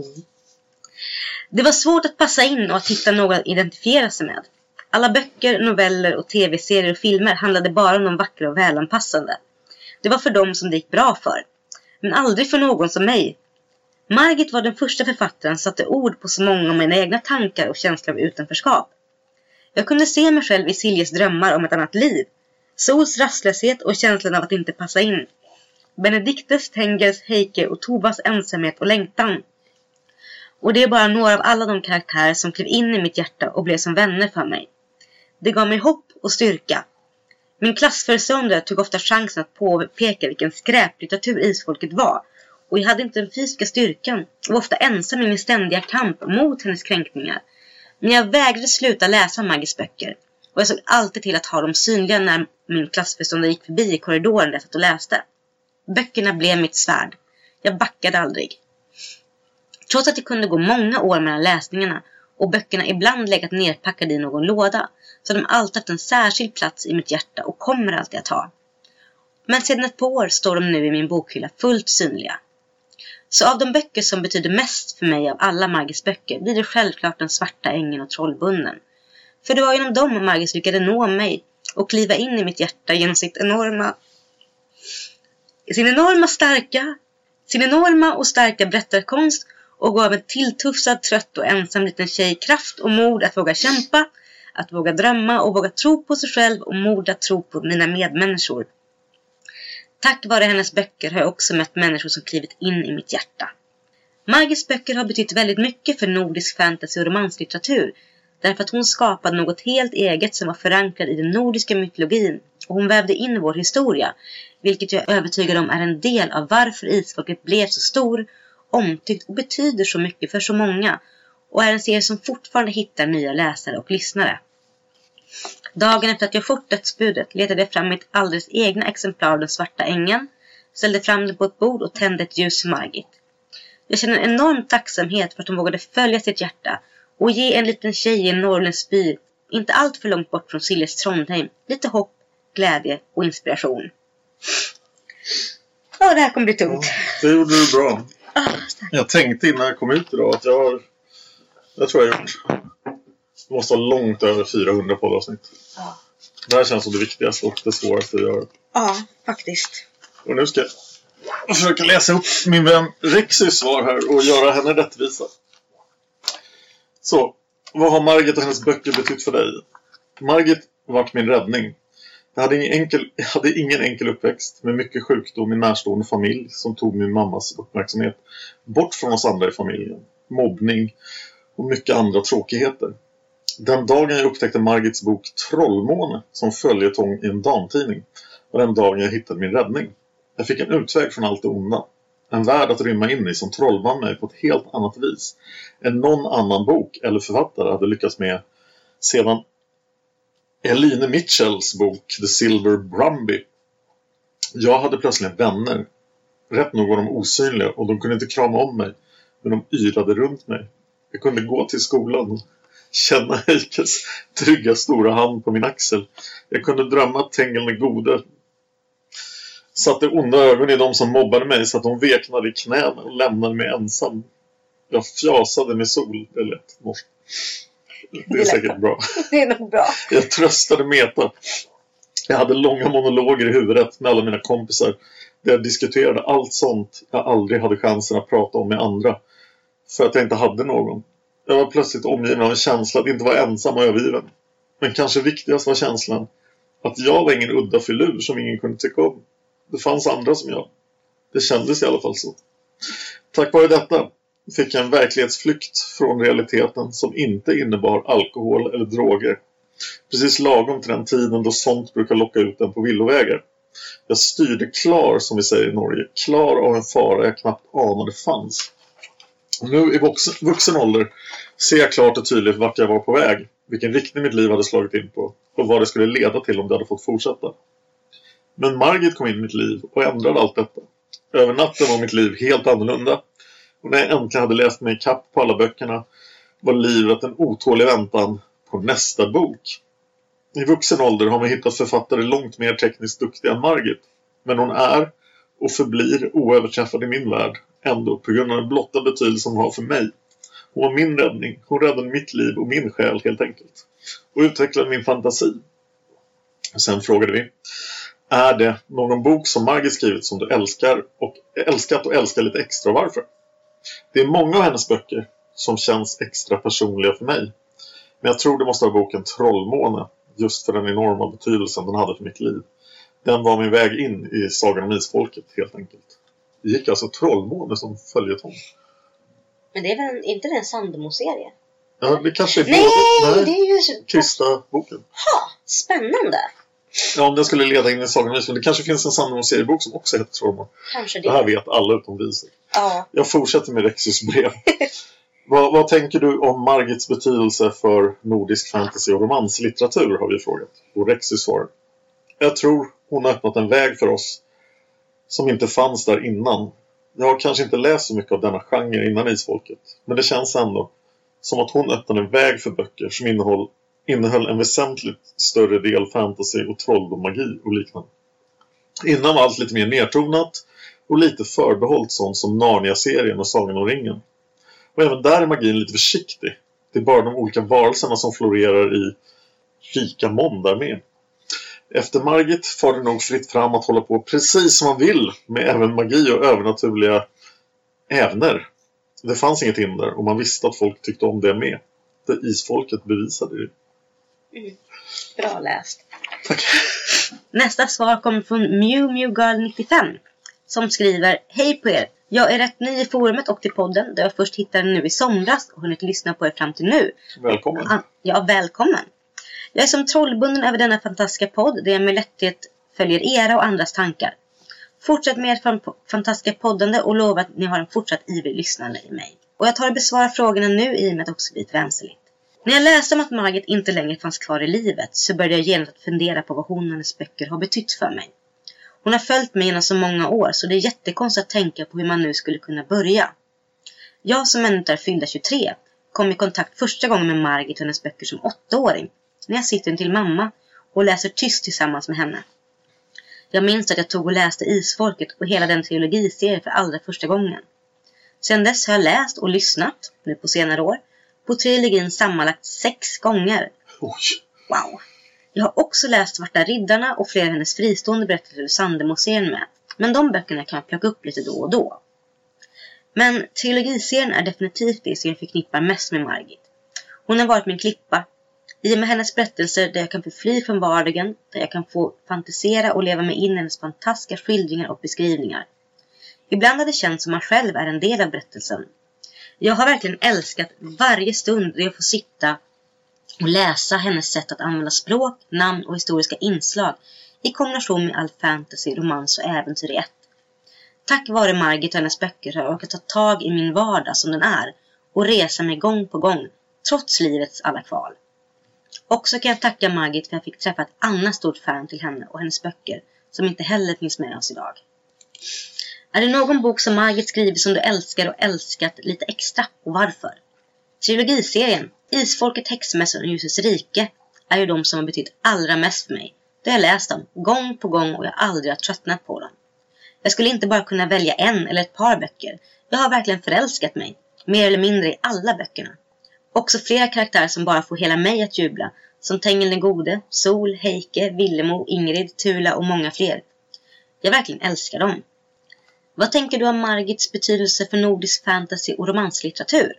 Det var svårt att passa in och att hitta någon att identifiera sig med. Alla böcker, noveller och tv-serier och filmer handlade bara om de vackra och välanpassande. Det var för dem som det gick bra för, men aldrig för någon som mig. Margit var den första författaren som satte ord på så många av mina egna tankar och känslor av utanförskap. Jag kunde se mig själv i Siljes drömmar om ett annat liv. Sols rastlöshet och känslan av att inte passa in. Benediktes, Tengels, Heike och Tovas ensamhet och längtan. Och det är bara några av alla de karaktärer som klev in i mitt hjärta och blev som vänner för mig. Det gav mig hopp och styrka. Min klassföreståndare tog ofta chansen att påpeka vilken skräplitteratur Isfolket var. Och jag hade inte den fysiska styrkan och var ofta ensam i min ständiga kamp mot hennes kränkningar. Men jag vägrade sluta läsa Margits böcker. Och jag såg alltid till att ha dem synliga när min klassföreståndare gick förbi i korridoren där jag satt och läste. Böckerna blev mitt svärd. Jag backade aldrig. Trots att det kunde gå många år mellan läsningarna och böckerna ibland legat nerpackade i någon låda, så har de alltid haft en särskild plats i mitt hjärta och kommer alltid att ha. Men sedan ett par år står de nu i min bokhylla fullt synliga. Så av de böcker som betyder mest för mig av alla Margits böcker blir det självklart Den svarta ängen och Trollbunden. För det var genom dem Margit lyckades nå mig och kliva in i mitt hjärta genom sin enorma och starka berättarkonst, och gav en tilltufsad, trött och ensam liten tjej kraft och mod att våga kämpa, att våga drömma och våga tro på sig själv och mod att tro på mina medmänniskor. Tack vare hennes böcker har jag också mött människor som klivit in i mitt hjärta. Margits böcker har betytt väldigt mycket för nordisk fantasy och romanslitteratur, därför att hon skapade något helt eget som var förankrad i den nordiska mytologin, och hon vävde in vår historia, vilket jag är övertygad om är en del av varför Isfolket blev så stor, omtyckt och betyder så mycket för så många, och är en serie som fortfarande hittar nya läsare och lyssnare. Dagen efter att jag fått dödsbudet letade jag fram mitt alldeles egna exemplar av Den svarta ängen, ställde fram det på ett bord och tände ett ljus för Margit. Jag känner en enorm tacksamhet för att hon vågade följa sitt hjärta och ge en liten tjej i en norrländsk by, inte allt för långt bort från Siljes Trondheim, lite hopp, glädje och inspiration. Ja, det här kommer bli tungt. Ja, det gjorde du bra. Jag tänkte innan jag kom ut idag att jag tror jag har gjort. Det måste vara långt över 400 poddavsnitt. Ja. Det här känns som det viktigaste och det svåraste att göra. Ja, faktiskt. Och nu ska jag försöka läsa upp min vän Rexys svar här och göra henne rättvisa. Så, vad har Margit och hennes böcker betytt för dig? Margit vart min räddning. Jag hade ingen enkel uppväxt med mycket sjukdom i närstående familj som tog min mammas uppmärksamhet bort från oss andra i familjen. Mobbning och mycket andra tråkigheter. Den dagen jag upptäckte Margits bok Trollmåne som följetong i en damtidning var den dagen jag hittade min räddning. Jag fick en utväg från allt det onda. En värld att rymma in i som trollvann mig på ett helt annat vis än någon annan bok eller författare hade lyckats med sedan Eline Mitchells bok The Silver Brumby. Jag hade plötsligt vänner. Rätt nog var de osynliga och de kunde inte krama om mig, men de yrade runt mig. Jag kunde gå till skolan och känna Heikes trygga stora hand på min axel. Jag kunde drömma att Tengel är gode. Satte onda ögon i de som mobbade mig så att de veknade i knäna och lämnade mig ensam. Jag fjasade med sol. Det är lätt. Det är säkert bra. Det är nog bra. Jag tröstade Meta. Jag hade långa monologer i huvudet med alla mina kompisar. Där jag diskuterade allt sånt jag aldrig hade chansen att prata om med andra. För att jag inte hade någon. Jag var plötsligt omgiven av en känsla att inte vara ensam och övergiven. Men kanske viktigast var känslan Att jag var ingen udda filur som ingen kunde tycka om. Det fanns andra som jag. Det kändes i alla fall så. Tack vare detta fick jag en verklighetsflykt från realiteten som inte innebar alkohol eller droger. Precis lagom till den tiden då sånt brukar locka ut en på villovägar. Jag styrde klar, som vi säger i Norge, klar av en fara jag knappt anade fanns. Nu i vuxen ålder ser jag klart och tydligt vart jag var på väg, vilken riktning mitt liv hade slagit in på och vad det skulle leda till om det hade fått fortsätta. Men Margit kom in i mitt liv och ändrade allt detta. Över natten var mitt liv helt annorlunda. Och när jag äntligen hade läst mig kapp på alla böckerna var livet en otålig väntan på nästa bok. I vuxen ålder har man hittat författare långt mer tekniskt duktiga än Margit. Men hon är och förblir oöverträffad i min värld ändå på grund av den blotta betydelse hon har för mig. Hon var min räddning. Hon räddade mitt liv och min själ helt enkelt. Och utvecklade min fantasi. Och sen frågade vi: är det någon bok som Margit skrivit som du älskar och älskar lite extra, varför? Det är många av hennes böcker som känns extra personliga för mig. Men jag tror det måste vara boken Trollmåne, just för den enorma betydelsen den hade för mitt liv. Den var min väg in i Sagan om Isfolket helt enkelt. Det gick alltså Trollmåne som följetong. Men det är väl inte en Sandemo-serie? Ja, det kanske är Nej, det är ju Krista-boken. Ha, spännande. Ja, om den skulle leda in i Sagan om Isfolket. Det kanske finns en Sandemo-seriebok som också heter Trollmåne. Kanske det. Det här vet alla utom vi. Ja. Jag fortsätter med Rexys brev. Vad tänker du om Margits betydelse för nordisk fantasy och romanslitteratur, har vi frågat. Och Rexy svarar: jag tror hon har öppnat en väg för oss som inte fanns där innan. Jag har kanske inte läst så mycket av denna genre innan Isfolket, men det känns ändå som att hon öppnade en väg för böcker som innehöll en väsentligt större del fantasy och trolldom, magi och liknande. Innan var allt lite mer nedtonat och lite förbehållt sånt som Narnia-serien och Sagan om ringen. Och även där är magin lite försiktig. Det är bara de olika varelserna som florerar i rika mån där med. Efter Margit får det nog fritt fram att hålla på precis som man vill med även magi och övernaturliga ävner. Det fanns inget hinder och man visste att folk tyckte om det med. Det Isfolket bevisade det. Bra läst. Tack. Nästa svar kommer från MewMewGirl95 som skriver: hej på er, jag är rätt ny i forumet och till podden där jag först hittade den nu i somras och hunnit lyssna på er fram till nu. Välkommen. Ja, välkommen. Jag är som trollbunden över denna fantastiska podd där jag med lätthet följer era och andras tankar. Fortsätt med ert fantastiska poddande och lova att ni har en fortsatt ivrig lyssnande i mig. Och jag tar och besvarar frågorna nu i och med att också blivit vänsterligt. När jag läste om att Margit inte längre fanns kvar i livet så började jag genast fundera på vad hon och hennes böcker har betytt för mig. Hon har följt mig genom så många år så det är jättekonstigt att tänka på hur man nu skulle kunna börja. Jag som ännu är fyllda 23 kom i kontakt första gången med Margit och hennes böcker som 8-åring. När jag sitter till mamma och läser tyst tillsammans med henne. Jag minns att jag tog och läste Isfolket och hela den trilogiserien för allra första gången. Sedan dess har jag läst och lyssnat, nu på senare år, på trilogin sammanlagt 6 gånger. Oj. Wow! Jag har också läst Svarta riddarna och flera av hennes fristående berättelser ur Sandemo-serien med. Men de böckerna kan jag plocka upp lite då och då. Men trilogiserien är definitivt det som jag förknippar mest med Margit. Hon har varit min klippa. I och med hennes berättelser där jag kan få fly från vardagen, där jag kan få fantisera och leva mig in i hennes fantastiska skildringar och beskrivningar. Ibland har det känts som man själv är en del av berättelsen. Jag har verkligen älskat varje stund där jag får sitta och läsa hennes sätt att använda språk, namn och historiska inslag i kombination med all fantasy, romans och äventyr i ett. Tack vare Margit och hennes böcker har jag orkat ta tag i min vardag som den är och resa mig gång på gång, trots livets alla kval. Också kan jag tacka Margit för att jag fick träffa ett annat stort fan till henne och hennes böcker som inte heller finns med oss idag. Är det någon bok som Margit skriver som du älskar och älskat lite extra och varför? Trilogiserien Isfolket, Häxmässan och Ljusets rike är ju de som har betytt allra mest för mig. Det har jag läst dem gång på gång och jag aldrig har tröttnat på dem. Jag skulle inte bara kunna välja en eller ett par böcker. Jag har verkligen förälskat mig, mer eller mindre i alla böckerna. Också flera karaktärer som bara får hela mig att jubla, som Tengil den gode, Sol, Heike, Villemo, Ingrid, Tula och många fler. Jag verkligen älskar dem. Vad tänker du om Margits betydelse för nordisk fantasy och romanslitteratur?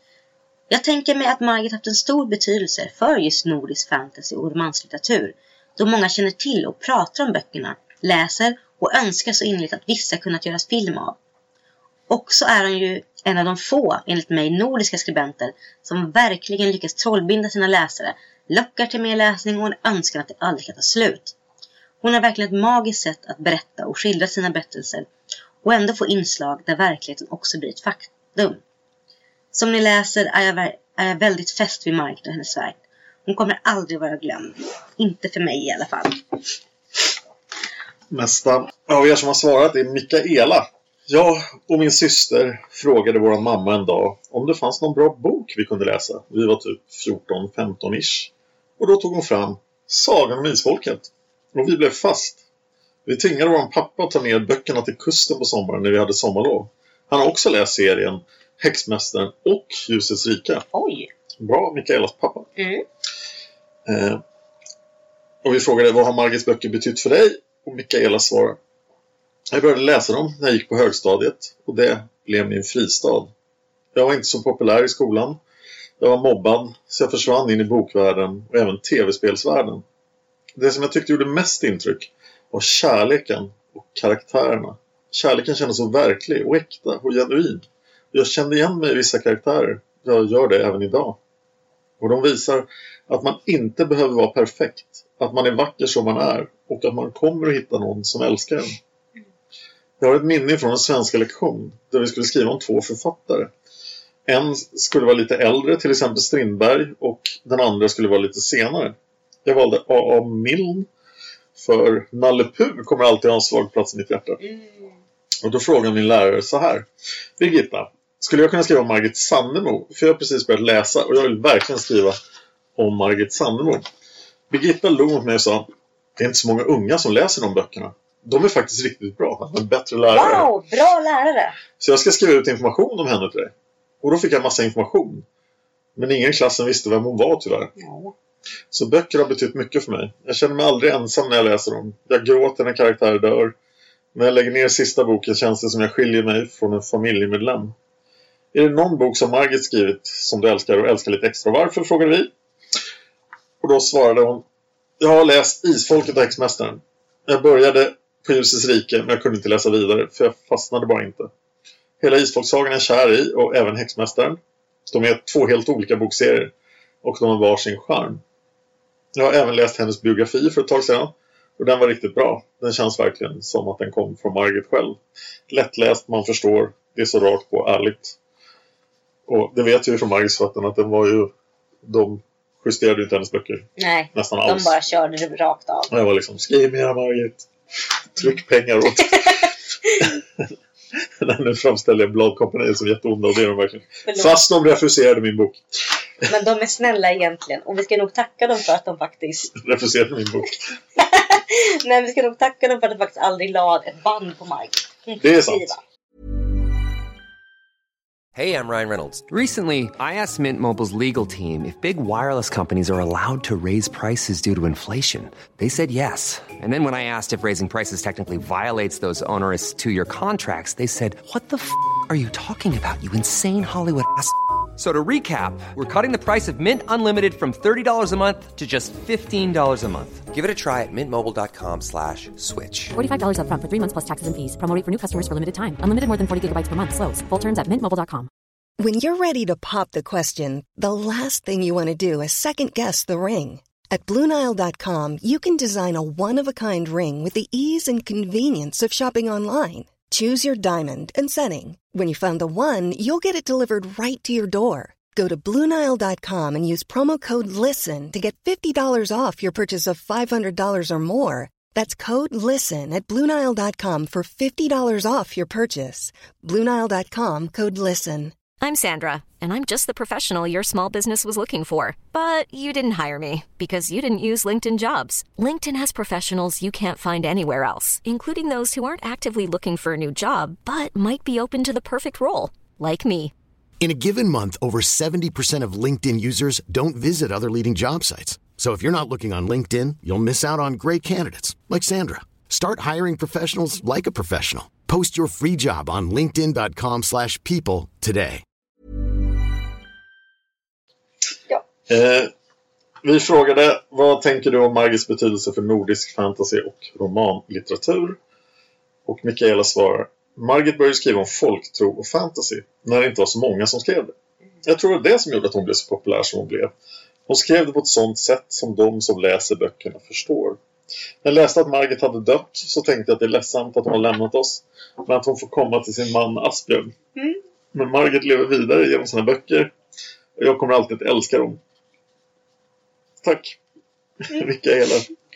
Jag tänker mig att Margit haft en stor betydelse för just nordisk fantasy och romanslitteratur, då många känner till och pratar om böckerna, läser och önskar så innerligt att vissa kunnat göras film av. Också är han ju en av de få, enligt mig, nordiska skribenter som verkligen lyckas trollbinda sina läsare, lockar till mer läsning och en önskan att det aldrig kan ta slut. Hon har verkligen ett magiskt sätt att berätta och skildra sina berättelser och ändå få inslag där verkligheten också blir ett faktum. Som ni läser är jag väldigt fäst vid Margit och hennes verk. Hon kommer aldrig vara glömd. Inte för mig i alla fall. Nästa av er som har svarat är Mikaela. Jag och min syster frågade vår mamma en dag om det fanns någon bra bok vi kunde läsa. Vi var typ 14-15-ish. Och då tog hon fram Sagan om Isfolket. Och vi blev fast. Vi tvingade vår pappa att ta ner böckerna till kusten på sommaren när vi hade sommarlov. Han har också läst serien Häxmästaren och Ljusets rika. Oj! Bra, Mikaelas pappa. Och vi frågade vad har Margits böcker betytt för dig? Och Mikaela svarade: jag började läsa dem när jag gick på högstadiet och det blev min fristad. Jag var inte så populär i skolan. Jag var mobbad så jag försvann in i bokvärlden och även tv-spelsvärlden. Det som jag tyckte gjorde mest intryck var kärleken och karaktärerna. Kärleken kändes så verklig och äkta och genuin. Jag kände igen mig i vissa karaktärer. Jag gör det även idag. Och de visar att man inte behöver vara perfekt. Att man är vacker som man är. Och att man kommer att hitta någon som älskar en. Jag har ett minne från en svenska lektion där vi skulle skriva om 2 författare. En skulle vara lite äldre, till exempel Strindberg, och den andra skulle vara lite senare. Jag valde A.A. Milne för Nalle Puh kommer alltid ha en svag plats i mitt hjärta. Och då frågade min lärare så här: Birgitta, skulle jag kunna skriva om Margit Sandemo? För jag har precis börjat läsa och jag vill verkligen skriva om Margit Sandemo. Birgitta log mot mig och sa: det är inte så många unga som läser de böckerna. De är faktiskt riktigt bra. En bättre lärare. Wow, bra lärare. Så jag ska skriva ut information om henne till dig. Och då fick jag massa information. Men ingen i klassen visste vem hon var tyvärr. Ja. Så böcker har betytt mycket för mig. Jag känner mig aldrig ensam när jag läser dem. Jag gråter när karaktärer dör. När jag lägger ner sista boken känns det som jag skiljer mig från en familjemedlem. Är det någon bok som Margit skrivit som du älskar och älskar lite extra? Varför, frågade vi. Och då svarade hon: jag har läst Isfolket och Häxmästaren. Jag började på Ljusets rike men jag kunde inte läsa vidare för jag fastnade bara inte. Hela Isfolksagan är kär i och även Häxmästaren. De är 2 helt olika bokserier och de har var sin charm. Jag har även läst hennes biografi för ett tag sedan och den var riktigt bra. Den känns verkligen som att den kom från Margit själv. Lättläst, man förstår, det är så rakt på ärligt. Och det vet ju från Margits fötten att den var ju, de justerade inte hennes böcker. Nej, nästan alls. De bara körde det rakt av. Och jag var liksom, skriv mer Margit. Tryck pengar åt. Nu framställer jag bladkompaniet som jätteonda och det är de verkligen. Fast de refuserade min bok. Men de är snälla egentligen. Och vi ska nog tacka dem för att de faktiskt refuserade min bok. Nej, vi ska nog tacka dem för att de faktiskt aldrig lade ett band på Margit. Det är sant. Hey, I'm Ryan Reynolds. Recently, I asked Mint Mobile's legal team if big wireless companies are allowed to raise prices due to inflation. They said yes. And then when I asked if raising prices technically violates those onerous 2-year contracts, they said, what the f*** are you talking about, you insane Hollywood ass f- So to recap, we're cutting the price of Mint Unlimited from $30 a month to just $15 a month. Give it a try at mintmobile.com/switch. $45 up front for 3 months plus taxes and fees. Promo rate for new customers for limited time. Unlimited more than 40 gigabytes per month. Slows full terms at mintmobile.com. When you're ready to pop the question, the last thing you want to do is second-guess the ring. At BlueNile.com, you can design a one-of-a-kind ring with the ease and convenience of shopping online. Choose your diamond and setting. When you find the one, you'll get it delivered right to your door. Go to BlueNile.com and use promo code LISTEN to get $50 off your purchase of $500 or more. That's code LISTEN at BlueNile.com for $50 off your purchase. BlueNile.com, code LISTEN. I'm Sandra, and I'm just the professional your small business was looking for. But you didn't hire me because you didn't use LinkedIn Jobs. LinkedIn has professionals you can't find anywhere else, including those who aren't actively looking for a new job, but might be open to the perfect role, like me. In a given month, over 70% of LinkedIn users don't visit other leading job sites. So if you're not looking on LinkedIn, you'll miss out on great candidates like Sandra. Start hiring professionals like a professional. Post your free job on linkedin.com/people today. Ja. Vi frågade, vad tänker du om Margits betydelse för nordisk fantasy och romanlitteratur? Och Mikaela svarar, Margit började skriva om folktro och fantasy när det inte var så många som skrev det. Jag tror det är det som gjorde att hon blev så populär som hon blev. Hon skrev det på ett sånt sätt som de som läser böckerna förstår. När jag läste att Margit hade dött så tänkte jag att det är ledsamt att hon har lämnat oss, men att hon får komma till sin man Asbjörn. Men Margit lever vidare genom sina böcker och jag kommer alltid att älska dem. Tack. Mikaela.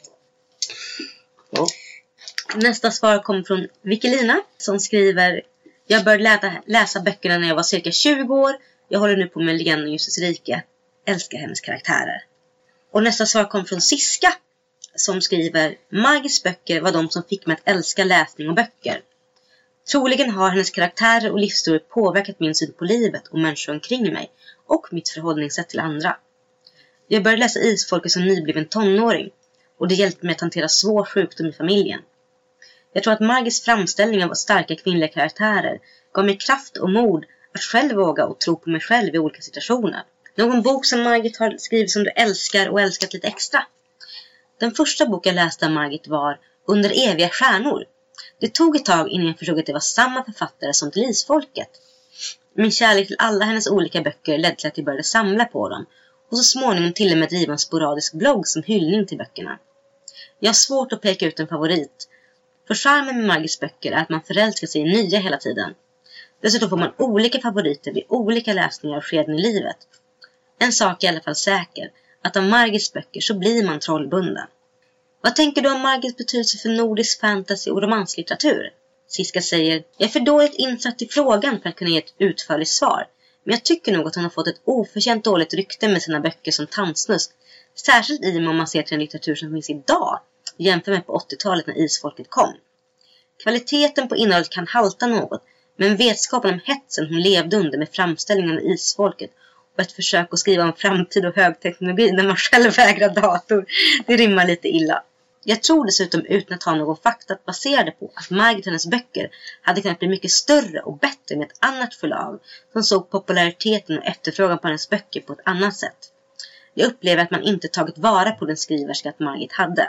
Ja. Nästa svar kommer från Vikelina som skriver, jag började läsa böckerna när jag var cirka 20 år. Jag håller nu på med Legenden om Justus rike. Älskar hennes karaktärer. Och nästa svar kommer från Siska som skriver, Margits böcker var de som fick mig att älska läsning och böcker. Troligen har hennes karaktärer och livsstory påverkat min syn på livet och människor omkring mig och mitt förhållningssätt till andra. Jag började läsa Isfolket som nybliven tonåring och det hjälpte mig att hantera svår sjukdom i familjen. Jag tror att Margits framställning av starka kvinnliga karaktärer gav mig kraft och mod att själv våga och tro på mig själv i olika situationer. Någon bok som Margit har skrivit som du älskar och älskat lite extra? Den första boken jag läste av Margit var Under eviga stjärnor. Det tog ett tag innan jag förstod att det var samma författare som till Isfolket. Min kärlek till alla hennes olika böcker ledde till att jag började samla på dem och så småningom till och med driva en sporadisk blogg som hyllning till böckerna. Jag har svårt att peka ut en favorit. För charmen med Margits böcker är att man förälskar sig i nya hela tiden. Dessutom får man olika favoriter vid olika läsningar och skeden i livet. En sak är i alla fall säker, att av Margits böcker så blir man trollbunden. Vad tänker du om Margits betydelse för nordisk fantasy och romanslitteratur? Siska säger, jag är för dåligt insatt i frågan för att kunna ge ett utförligt svar. Men jag tycker nog att hon har fått ett oförtjänt dåligt rykte med sina böcker som tandsnusk. Särskilt i om man ser till den litteratur som finns idag, jämfört med på 80-talet när Isfolket kom. Kvaliteten på innehållet kan halta något, men vetskapen om hetsen hon levde under med framställningen av Isfolket och ett försök att skriva om framtid och högteknologi när man själv vägrar dator, det rimmar lite illa. Jag tror dessutom utan att ha någon fakta baserade på att Margit och hennes böcker hade kunnat bli mycket större och bättre med ett annat förlag som såg populariteten och efterfrågan på hennes böcker på ett annat sätt. Jag upplever att man inte tagit vara på den skriverska att Margit hade.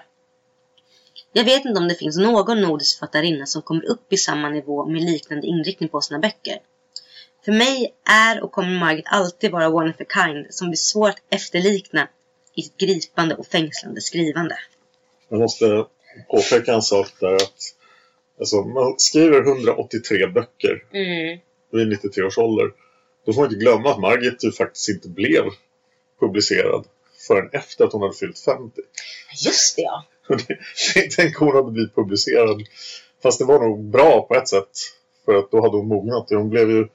Jag vet inte om det finns någon nordisk författarinna som kommer upp i samma nivå med liknande inriktning på sina böcker. För mig är och kommer Margit alltid vara one of a kind som blir svårt att efterlikna i ett gripande och fängslande skrivande. Jag måste påpeka en sak där att alltså, man skriver 183 böcker vid 93 års ålder. Då får man inte glömma att Margit ju faktiskt inte blev publicerad förrän efter att hon hade fyllt 50. Just det, ja. Tänk hon hade blivit publicerad. Fast det var nog bra på ett sätt. För att då hade hon mognat. Hon blev ju...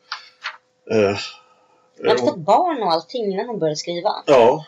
hon hade fått barn och allting innan hon började skriva. Ja.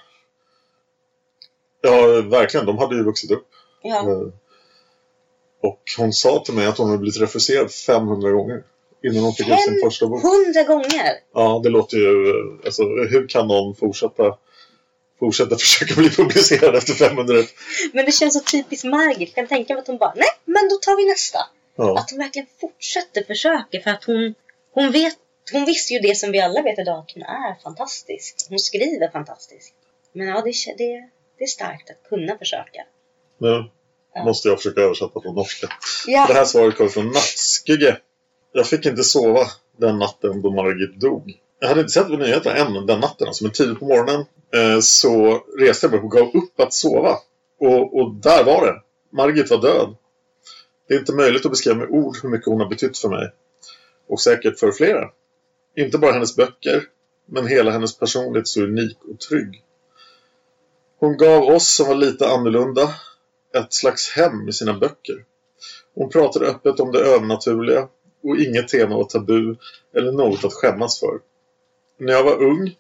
Ja, verkligen. De hade ju vuxit upp. Ja. Och hon sa till mig att hon hade blivit refuserad 500 gånger. Innan hon fick ut sin första bok. 100 gånger? Ja, det låter ju... Alltså, hur kan någon fortsätta försöka bli publicerad efter 500? Men det känns så typiskt Margit. Jag kan tänka mig att hon bara, nej, men då tar vi nästa. Ja. Att hon verkligen fortsätter försöka. För att hon visste ju det som vi alla vet idag, att hon är fantastisk. Hon skriver fantastiskt. Men ja, det är starkt att kunna försöka. Nu måste jag försöka översätta från norska. Ja. Det här svaret kommer från Nattskugge. Jag fick inte sova den natten då Margit dog. Jag hade inte sett på nyheterna än den natten. Alltså, men tidigt på morgonen så reste jag mig och gav upp att sova. Och där var det. Margit var död. Det är inte möjligt att beskriva med ord hur mycket hon har betytt för mig. Och säkert för flera. Inte bara hennes böcker, men hela hennes personlighet så unik och trygg. Hon gav oss som var lite annorlunda ett slags hem i sina böcker. Hon pratade öppet om det övernaturliga och inget tema var tabu eller något att skämmas för. När jag var ung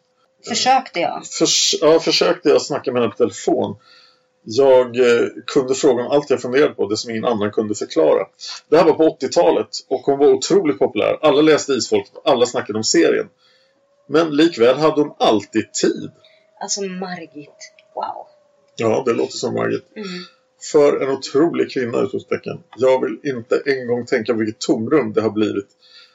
försökte jag snacka med henne på telefon. Jag kunde fråga om allt jag funderade på, det som ingen annan kunde förklara. Det här var på 80-talet och hon var otroligt populär. Alla läste Isfolket och alla snackade om serien. Men likväl hade hon alltid tid. Alltså Margit, wow. Ja, det låter som Margit. För en otrolig kvinna, utropstecken. Jag vill inte en gång tänka vilket tomrum det har blivit.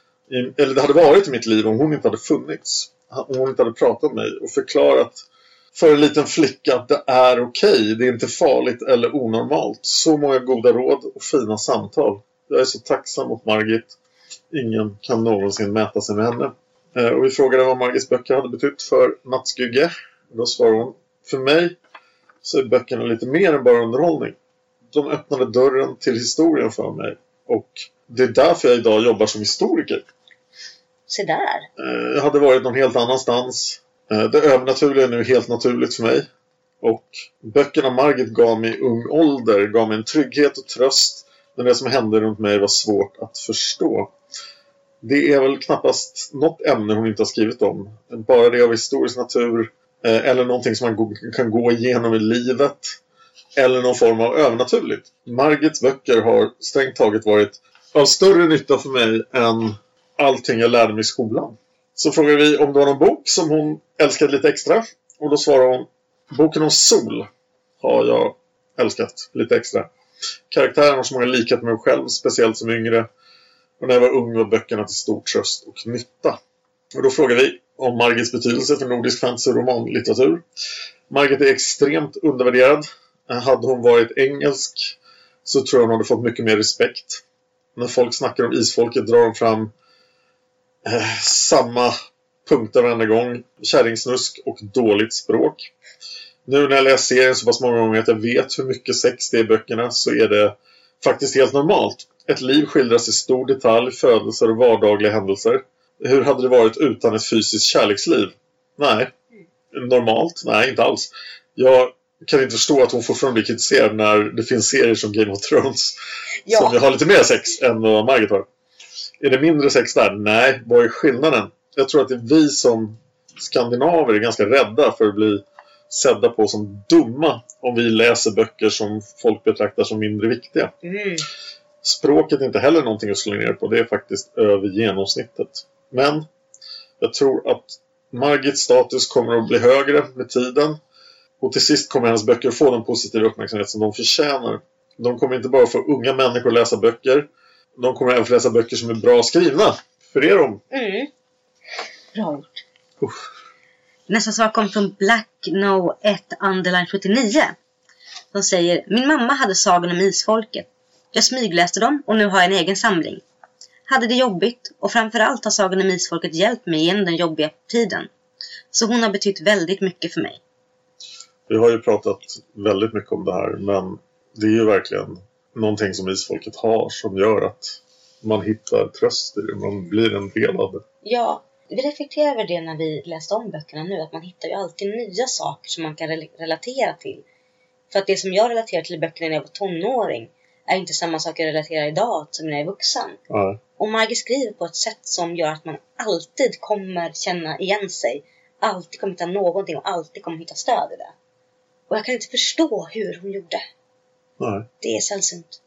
Eller det hade varit i mitt liv om hon inte hade funnits. Om hon inte hade pratat med mig och förklarat för en liten flicka att det är okej. Det är inte farligt eller onormalt. Så många goda råd och fina samtal. Jag är så tacksam mot Margit. Ingen kan någonsin mäta sig med henne. Och vi frågade vad Margits böcker hade betytt för Nattskugge. Då svarade hon: för mig så är böckerna lite mer än bara underhållning. De öppnade dörren till historien för mig. Och det är därför jag idag jobbar som historiker. Så där. Jag hade varit någon helt annanstans. Det övernaturliga är nu helt naturligt för mig. Och böckerna Margit gav mig i ung ålder gav mig en trygghet och tröst när det som hände runt mig var svårt att förstå. Det är väl knappast något ämne hon inte har skrivit om. Bara det av historisk natur. Eller någonting som man kan gå igenom i livet. Eller någon form av övernaturligt. Margits böcker har strängt taget varit av större nytta för mig än allting jag lärde mig i skolan. Så frågade vi om det var någon bok som hon älskade lite extra. Och då svarade hon: boken om Sol har jag älskat lite extra. Karaktären har så många likhet med mig själv, speciellt som yngre. Och när jag var ung var böckerna till stor tröst och nytta. Och då frågade vi om Margits betydelse för nordisk fantasy och romanlitteratur. Margit är extremt undervärderad. Hade hon varit engelsk så tror jag hon hade fått mycket mer respekt. När folk snackar om isfolket drar de fram samma punkter varenda gång. Kärringsnusk och dåligt språk. Nu när jag läser serien så pass många gånger att jag vet hur mycket sex det är i böckerna, så är det faktiskt helt normalt. Ett liv skildras i stor detalj, födelser och vardagliga händelser. Hur hade det varit utan ett fysiskt kärleksliv? Nej. Normalt? Nej, inte alls. Jag kan inte förstå att hon fortfarande blir kritiserad när det finns serier som Game of Thrones som jag har lite mer sex än vad Margit har. Är det mindre sex där? Nej, vad är skillnaden? Jag tror att det är vi som skandinaver är ganska rädda för att bli sedda på som dumma om vi läser böcker som folk betraktar som mindre viktiga. Språket är inte heller någonting att slå ner på. Det är faktiskt över genomsnittet. Men jag tror att Margits status kommer att bli högre med tiden. Och till sist kommer hennes böcker få den positiva uppmärksamhet som de förtjänar. De kommer inte bara få unga människor att läsa böcker. De kommer även få läsa böcker som är bra skrivna. För er om. Bra gjort. Nästa svar kom från Black No 1_79. De säger: min mamma hade Sagan om isfolket. Jag smygläste dem och nu har jag en egen samling. Hade det jobbigt och framförallt har Sagan om isfolket hjälpt mig genom den jobbiga tiden. Så hon har betytt väldigt mycket för mig. Vi har ju pratat väldigt mycket om det här, men det är ju verkligen någonting som isfolket har som gör att man hittar tröst i det. Man blir en del av det. Ja, vi reflekterar över det när vi läste om böckerna nu. Att man hittar ju alltid nya saker som man kan relatera till. För att det som jag relaterar till i böckerna när jag var tonåring är inte samma sak jag relaterar idag som när jag är vuxen. Och Margit skriver på ett sätt som gör att man alltid kommer känna igen sig. Alltid kommer hitta någonting och alltid kommer hitta stöd i det. Och jag kan inte förstå hur hon gjorde. Nej. Det är sällsynt.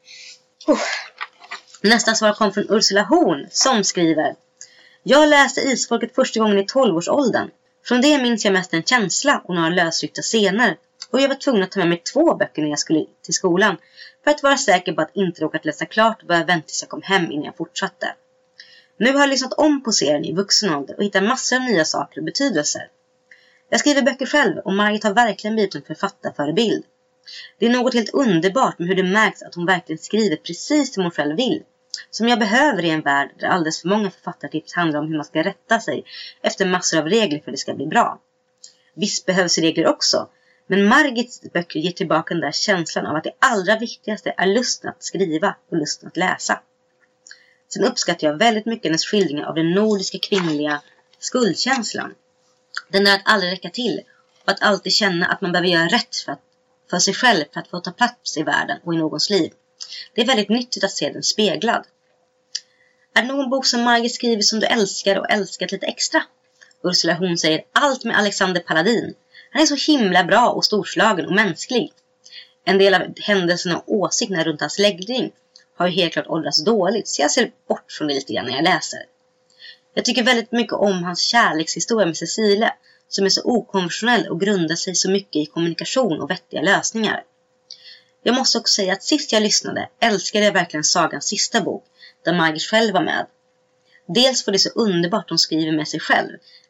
Nästa svar kom från Ursula Horn som skriver: jag läste Isfolket första gången i 12-årsåldern. Från det minns jag mest en känsla och några lösryckta scener. Och jag var tvungen att ta med mig 2 böcker när jag skulle till skolan. För att vara säker på att inte råkat läsa klart och börja vänta tills jag kom hem innan jag fortsatte. Nu har jag lyssnat om på serien i vuxen ålder och hittat massor av nya saker och betydelser. Jag skriver böcker själv och Margit har verkligen blivit en författarförebild. Det är något helt underbart med hur det märks att hon verkligen skriver precis som hon själv vill. Som jag behöver i en värld där alldeles för många författartips handlar om hur man ska rätta sig efter massor av regler för att det ska bli bra. Visst behövs regler också, men Margits böcker ger tillbaka den där känslan av att det allra viktigaste är lusten att skriva och lusten att läsa. Sen uppskattar jag väldigt mycket hennes skildringar av den nordiska kvinnliga skuldkänslan. Den där att aldrig räcka till och att alltid känna att man behöver göra rätt för sig själv för att få ta plats i världen och i någons liv. Det är väldigt nyttigt att se den speglad. Är det någon bok som Margit skriver som du älskar och älskat lite extra? Ursula Horn säger allt med Alexander Paladin. Han är så himla bra och storslagen och mänsklig. En del av händelserna och åsikterna runt hans läggning har ju helt klart åldrats dåligt, så jag ser bort från det lite grann när jag läser. Jag tycker väldigt mycket om hans kärlekshistoria med Cecile, som är så okonventionell och grundar sig så mycket i kommunikation och vettiga lösningar. Jag måste också säga att sist jag lyssnade älskade jag verkligen sagans sista bok, där Margit själv var med. Dels för det så underbart hon skriver med sig själv,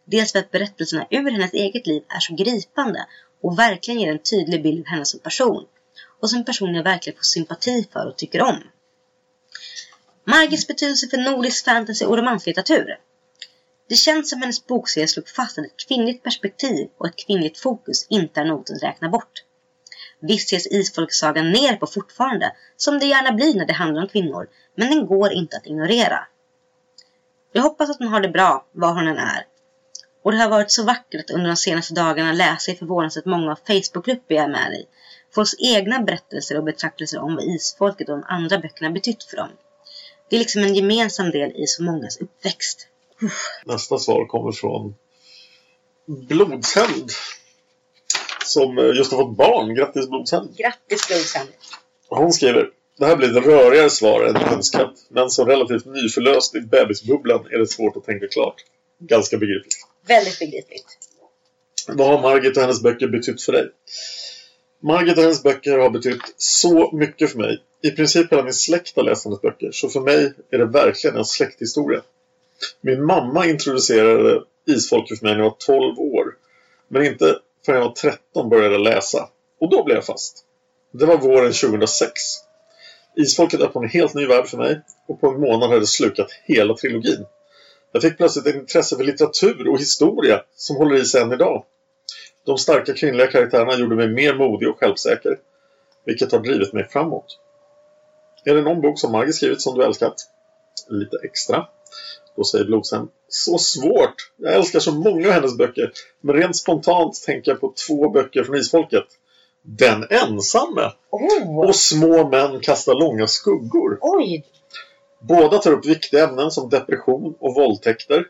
Dels för att berättelserna ur hennes eget liv är så gripande och verkligen ger en tydlig bild av henne som person. Och som person jag verkligen får sympati för och tycker om. Margits betydelse för nordisk fantasy och romanslitteratur. Det känns som hennes bokserie slog fast att ett kvinnligt perspektiv och ett kvinnligt fokus inte är något att räkna bort. Visst ses Isfolksagan ner på fortfarande, som det gärna blir när det handlar om kvinnor, men den går inte att ignorera. Jag hoppas att hon har det bra, var hon än är. Och det har varit så vackert att under de senaste dagarna läsa i förvånansvärt många av Facebookgrupper jag är med i. Folks egna berättelser och betraktelser om vad Isfolket och de andra böckerna betytt för dem. Det är liksom en gemensam del i så mångas uppväxt. Nästa svar kommer från Blodshämnd, som just har fått barn. Grattis Blodshämnd. Grattis Blodshämnd. Hon skriver: det här blir ett rörigare svar än önskat, men så relativt nyförlöst i bebisbubblan är det svårt att tänka klart. Ganska begripligt. Väldigt begripligt. Vad har Margit och hennes böcker betytt för dig? Margit och hennes böcker har betytt så mycket för mig. I princip hela min släkt har läst hennes böcker, så för mig är det verkligen en släkthistoria. Min mamma introducerade Isfolket för mig när jag var 12 år, men inte förrän jag var 13 började läsa. Och då blev jag fast. Det var våren 2006. Isfolket öppnade en helt ny värld för mig, och på en månad hade det slukat hela trilogin. Jag fick plötsligt ett intresse för litteratur och historia som håller i sig än idag. De starka kvinnliga karaktärerna gjorde mig mer modig och självsäker, vilket har drivit mig framåt. Är det någon bok som Margit skrivit som du älskat? Lite extra. Då säger Blodshämnd: så svårt. Jag älskar så många av hennes böcker, men rent spontant tänker jag på 2 böcker från Isfolket. Den ensamme och Små män kastar långa skuggor. Oj. Båda tar upp viktiga ämnen som depression och våldtäkter.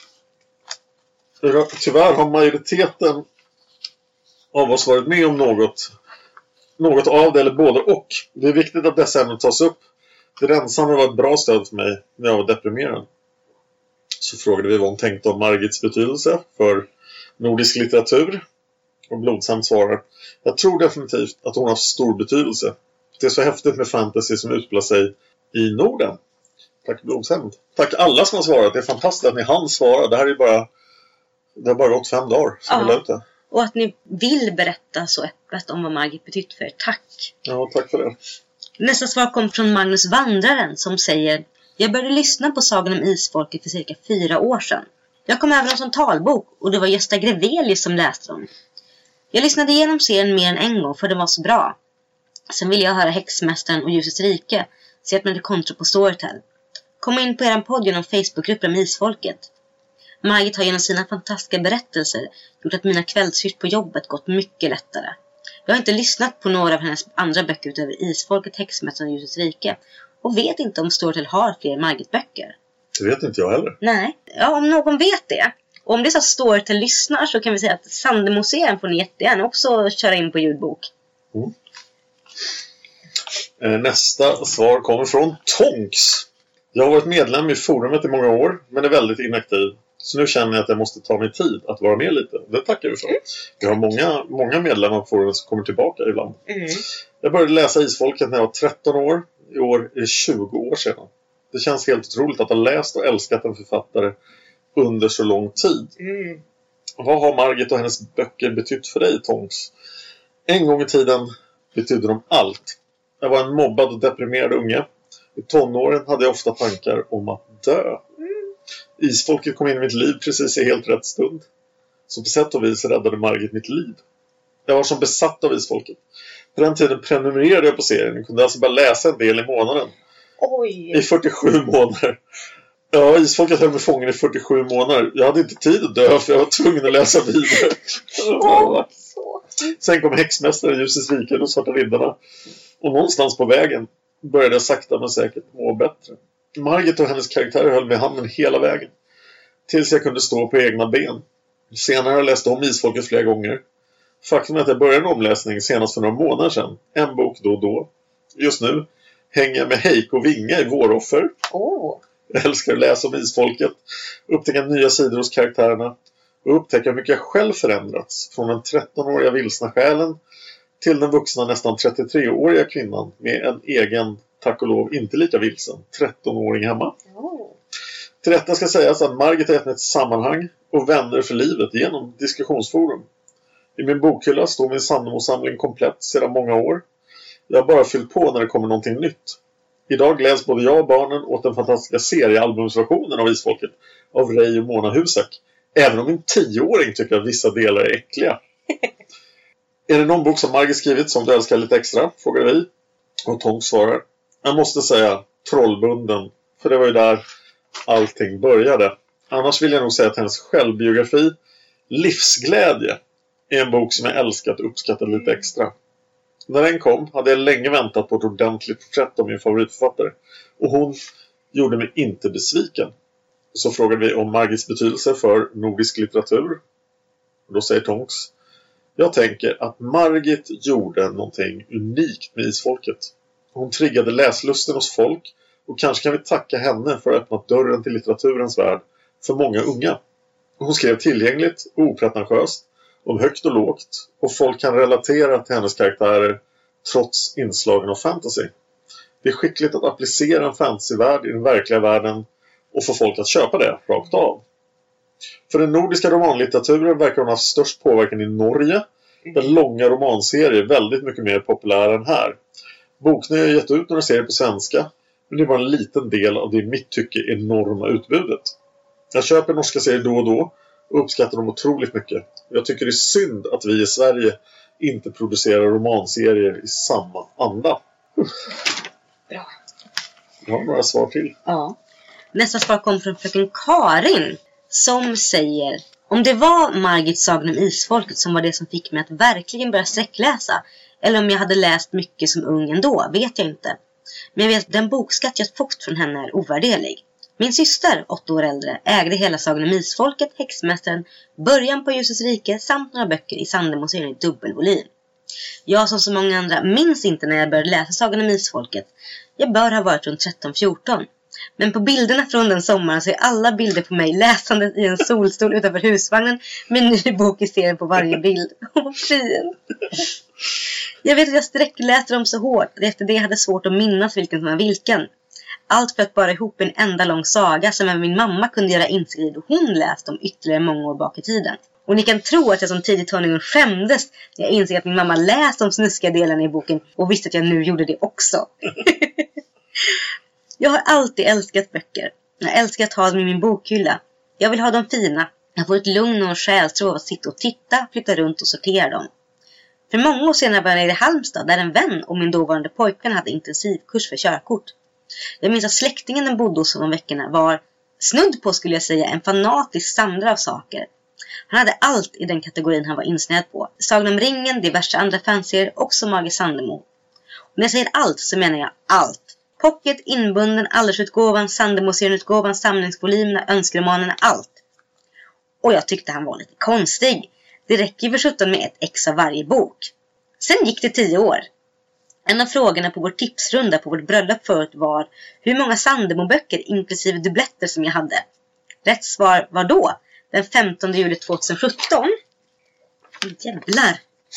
Tyvärr har majoriteten av oss varit med om något av det eller både och. Det är viktigt att dessa ämnen tas upp. Det ensamma var ett bra stöd för mig när jag var deprimerad. Så frågade vi vad hon tänkte om Margits betydelse för nordisk litteratur. Och Blodshämnd svarar: jag tror definitivt att hon har stor betydelse. Det är så häftigt med fantasy som utspelar sig i Norden. Tack Blodshämnd. Tack alla som har svarat. Det är fantastiskt att ni hann svara. Det har bara gått 5 dagar som vi la ut det. Och att ni vill berätta så öppet om vad Margit betytt för er. Tack. Ja, tack för det. Nästa svar kom från Magnus Vandraren som säger: jag började lyssna på Sagan om Isfolket för cirka 4 år sedan. Jag kom över dem som talbok och det var Gösta Grevelius som läste dem. Jag lyssnade igenom serien mer än en gång för det var så bra. Sen ville jag höra Häxmästaren och Ljusets rike, så jag hade konto på Storytel. Kom in på er podd genom Facebookgruppen med Isfolket. Margit har genom sina fantastiska berättelser gjort att mina kvällshyrt på jobbet gått mycket lättare. Jag har inte lyssnat på några av hennes andra böcker utöver Isfolket, Häxmästaren och Ljusets rike. Och vet inte om Storytel har fler Margit-böcker. Det vet inte jag heller. Nej, ja, om någon vet det. Och om det är så att Storytel lyssnar så kan vi säga att Sandemuseum får ni jättegärna också köra in på ljudbok. Nästa svar kommer från Tonks. Jag har varit medlem i forumet i många år, men är väldigt inaktiv. Så nu känner jag att jag måste ta mig tid att vara med lite. Det tackar vi för. Vi har många medlemmar på forumet som kommer tillbaka ibland. Jag började läsa Isfolket när jag var 13 år. I år är det 20 år sedan. Det känns helt otroligt att ha läst och älskat en författare under så lång tid. Vad har Margit och hennes böcker betytt för dig, Tonks? En gång i tiden betydde de allt. Jag var en mobbad och deprimerad unge. I tonåren hade jag ofta tankar om att dö. Isfolket kom in i mitt liv precis i helt rätt stund. Så på sätt och vis räddade Margit mitt liv. Jag var som besatt av Isfolket. På den tiden prenumererade jag på serien. Jag kunde alltså bara läsa en del i månaden. Oj. I 47 månader. Ja, Isfolket höll mig fången i 47 månader. Jag hade inte tid att dö för jag var tvungen att läsa vidare. Sen kom Häxmästaren, Ljusets rike och Svarta riddarna. Och någonstans på vägen började jag sakta men säkert må bättre. Margit och hennes karaktärer höll mig i handen hela vägen. Tills jag kunde stå på egna ben. Senare har jag läst om Isfolket flera gånger. Faktum är att jag började en omläsning senast för några månader sedan. En bok då och då. Just nu hänger jag med Heiko Vinga i Våroffer. Jag älskar att läsa om Isfolket. Upptäcka nya sidor hos karaktärerna. Och upptäcka hur mycket jag själv förändrats. Från den 13-åriga vilsna själen till den vuxna nästan 33-åriga kvinnan med en egen, tack och lov, inte lika vilsen 13-åring hemma. Till detta ska sägas att Margit har gett mig ett sammanhang och vänner för livet genom diskussionsforum. I min bokhylla står min Sandemo-samling komplett sedan många år. Jag har bara fyllt på när det kommer någonting nytt. Idag gläds både jag och barnen åt den fantastiska seriealbumsversionen av Isfolket av Ray och Mona Husek. Även om min 10-åring tycker att vissa delar är äckliga. Är det någon bok som Margit skrivit som du älskar lite extra? Frågar vi. Och Tonk svarar. Jag måste säga Trollbunden. För det var ju där allting började. Annars vill jag nog säga att hennes självbiografi Livsglädje är en bok som jag älskat och uppskattat lite extra. När den kom hade jag länge väntat på ett ordentligt porträtt av min favoritförfattare. Och hon gjorde mig inte besviken. Så frågade vi om Margits betydelse för nordisk litteratur. Och då säger Tonks. Jag tänker att Margit gjorde någonting unikt med Isfolket. Hon triggade läslusten hos folk. Och kanske kan vi tacka henne för att öppna dörren till litteraturens värld för många unga. Hon skrev tillgängligt och opretentiöst. Om högt och lågt. Och folk kan relatera till hennes karaktärer trots inslagen av fantasy. Det är skickligt att applicera en fantasyvärld i den verkliga världen och få folk att köpa det rakt av. För den nordiska romanlitteraturen verkar hon ha haft störst påverkan i Norge. Där långa romanserier är väldigt mycket mer populära än här. Boknö har gett ut några serier på svenska. Men det var en liten del av det i mitt tycke enorma utbudet. Jag köper norska serier då och då. Och uppskattar dem otroligt mycket. Jag tycker det är synd att vi i Sverige inte producerar romanserier i samma anda. Bra. Jag har några svar till. Ja. Nästa svar kom från fröken Karin. Som säger: om det var Margits sagan om Isfolket som var det som fick mig att verkligen börja sträckläsa. Eller om jag hade läst mycket som ung ändå, vet jag inte. Men jag vet att den bokskatt jag fått från henne är ovärderlig. Min syster, 8 år äldre, ägde hela sagan om Isfolket, Häxmästaren, Början på ljusets rike samt några böcker i Sandemo-serien i dubbelvolym. Jag som så många andra minns inte när jag började läsa sagan om Isfolket. Jag bör ha varit runt 13-14. Men på bilderna från den sommaren så är alla bilder på mig läsandet i en solstol utanför husvagnen med en ny bok i serien på varje bild. Vad fint! Jag vet att jag sträckläste dem så hårt att efter det hade svårt att minnas vilken som var vilken. Allt för att bara ihop en enda lång saga som min mamma kunde göra inskriv och hon läste om ytterligare många år bak i tiden. Och ni kan tro att jag som tidigt tonåring skämdes när jag insåg att min mamma läste de snuskiga delarna i boken och visste att jag nu gjorde det också. Jag har alltid älskat böcker. Jag älskar att ha dem i min bokhylla. Jag vill ha dem fina. Jag får ett lugn och en själsro av att sitta och titta, flytta runt och sortera dem. För många år senare var jag nere i Halmstad där en vän och min dåvarande pojkvän hade intensivkurs för körkort. Jag minns att släktingen den bodde hos de veckorna var, snudd på skulle jag säga, en fanatisk samlare av saker. Han hade allt i den kategorin han var insnädd på. Sagan om ringen, diverse andra fanserier, också Margit Sandemo. Och när jag säger allt så menar jag allt. Pocket, inbunden, allersutgåvan, Sandemo-serien-utgåvan, samlingsvolymerna, önskeromanerna, allt. Och jag tyckte han var lite konstig. Det räcker för 17 med ett ex av varje bok. Sen gick det 10 år. En av frågorna på vår tipsrunda på vårt bröllop förut var hur många Sandemo-böcker inklusive dubbletter som jag hade. Rätt svar var då, den 15 juli 2017. Jävlar!